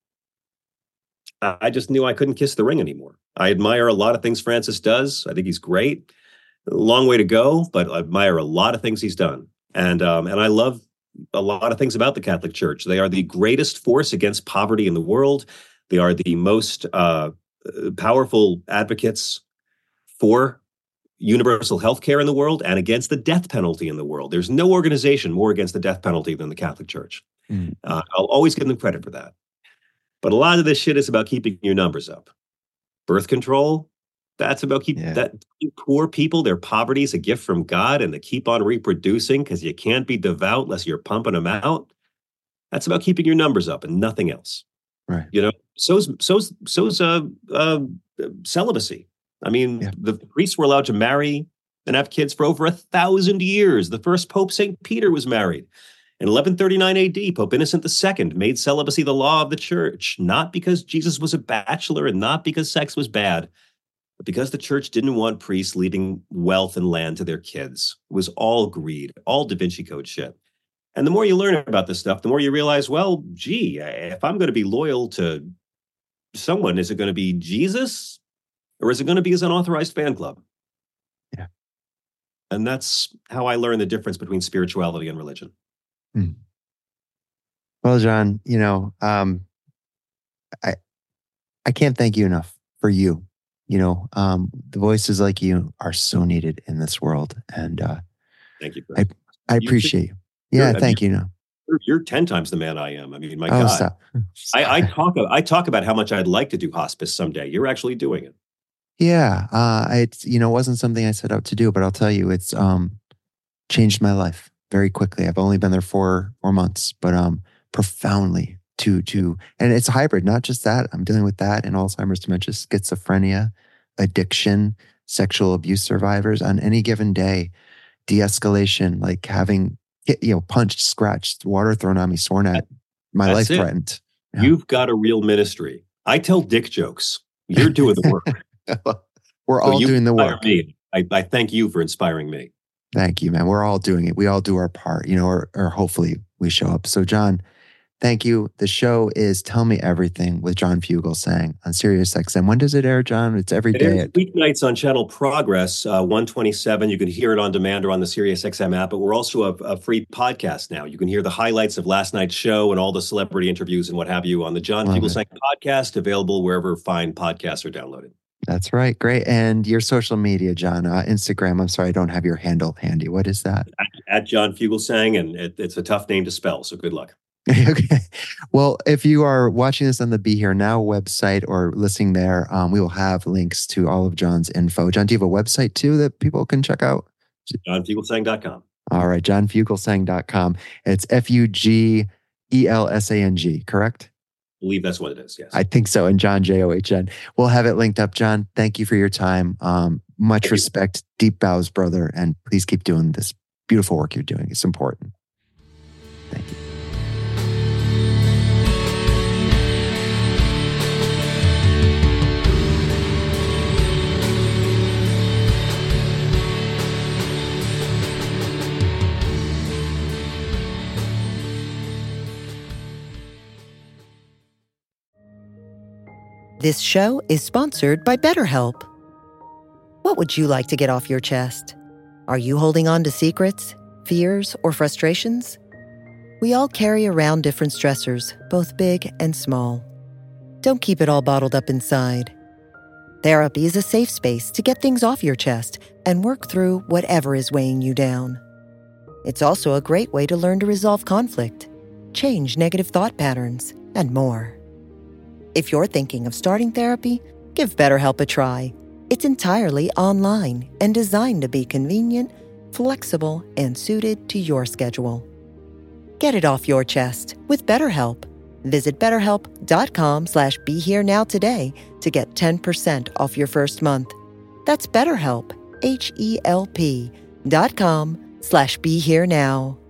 [SPEAKER 2] I just knew I couldn't kiss the ring anymore. I admire a lot of things Francis does. I think he's great. A long way to go, but I admire a lot of things he's done. And I love a lot of things about the Catholic Church. They are the greatest force against poverty in the world. They are the most powerful advocates for universal health care in the world and against the death penalty in the world. There's no organization more against the death penalty than the Catholic Church. I'll always give them credit for that. But a lot of this shit is about keeping your numbers up. Birth control, that's about keeping poor people, their poverty is a gift from God, and they keep on reproducing because you can't be devout unless you're pumping them out. That's about keeping your numbers up and nothing else.
[SPEAKER 3] Right.
[SPEAKER 2] So's celibacy. The priests were allowed to marry and have kids for over 1,000 years. The first Pope, St. Peter, was married. In 1139 AD, Pope Innocent II made celibacy the law of the church, not because Jesus was a bachelor and not because sex was bad, but because the church didn't want priests leaving wealth and land to their kids. It was all greed, all Da Vinci Code shit. And the more you learn about this stuff, the more you realize, well, gee, if I'm going to be loyal to someone, is it going to be Jesus or is it going to be his unauthorized fan club?
[SPEAKER 3] Yeah.
[SPEAKER 2] And that's how I learned the difference between spirituality and religion.
[SPEAKER 3] Hmm. Well, John, I can't thank you enough for you. The voices like you are so needed in this world. And
[SPEAKER 2] thank you. Chris.
[SPEAKER 3] I appreciate you. Yeah, thank you.
[SPEAKER 2] You're 10 times the man I am. I mean, my
[SPEAKER 3] God.
[SPEAKER 2] Stop. I talk about how much I'd like to do hospice someday. You're actually doing it.
[SPEAKER 3] Yeah. It wasn't something I set out to do, but I'll tell you, it's changed my life very quickly. I've only been there 4 months, but profoundly and it's hybrid, not just that. I'm dealing with that and Alzheimer's, dementia, schizophrenia, addiction, sexual abuse survivors on any given day, de-escalation, like having punched, scratched, water thrown on me, sworn at, my life threatened.
[SPEAKER 2] Yeah. You've got a real ministry. I tell dick jokes. You're doing the work.
[SPEAKER 3] We're all doing the work.
[SPEAKER 2] Me. I thank you for inspiring me.
[SPEAKER 3] Thank you, man. We're all doing it. We all do our part, or hopefully we show up. So, John, thank you. The show is Tell Me Everything with John Fugelsang on SiriusXM. When does it air, John? It's every day.
[SPEAKER 2] It airs weeknights on Channel Progress, 127. You can hear it on demand or on the SiriusXM app, but we're also a free podcast now. You can hear the highlights of last night's show and all the celebrity interviews and what have you on the John Fugelsang podcast, available wherever fine podcasts are downloaded.
[SPEAKER 3] That's right. Great. And your social media, John, Instagram. I'm sorry, I don't have your handle handy. What is that?
[SPEAKER 2] At John Fugelsang, and it's a tough name to spell, so good luck.
[SPEAKER 3] Okay. Well, if you are watching this on the Be Here Now website or listening there, we will have links to all of John's info. John, do you have a website too that people can check out?
[SPEAKER 2] JohnFugelsang.com.
[SPEAKER 3] All right. JohnFugelsang.com. It's FUGELSANG, correct?
[SPEAKER 2] I believe that's what it is. Yes.
[SPEAKER 3] I think so. And John, JOHN. We'll have it linked up. John, thank you for your time. Much respect. Deep bows, brother. And please keep doing this beautiful work you're doing. It's important. Thank you.
[SPEAKER 1] This show is sponsored by BetterHelp. What would you like to get off your chest? Are you holding on to secrets, fears, or frustrations? We all carry around different stressors, both big and small. Don't keep it all bottled up inside. Therapy is a safe space to get things off your chest and work through whatever is weighing you down. It's also a great way to learn to resolve conflict, change negative thought patterns, and more. If you're thinking of starting therapy, give BetterHelp a try. It's entirely online and designed to be convenient, flexible, and suited to your schedule. Get it off your chest with BetterHelp. Visit BetterHelp.com/BeHereNow today to get 10% off your first month. That's BetterHelp, HELP.com/BeHereNow.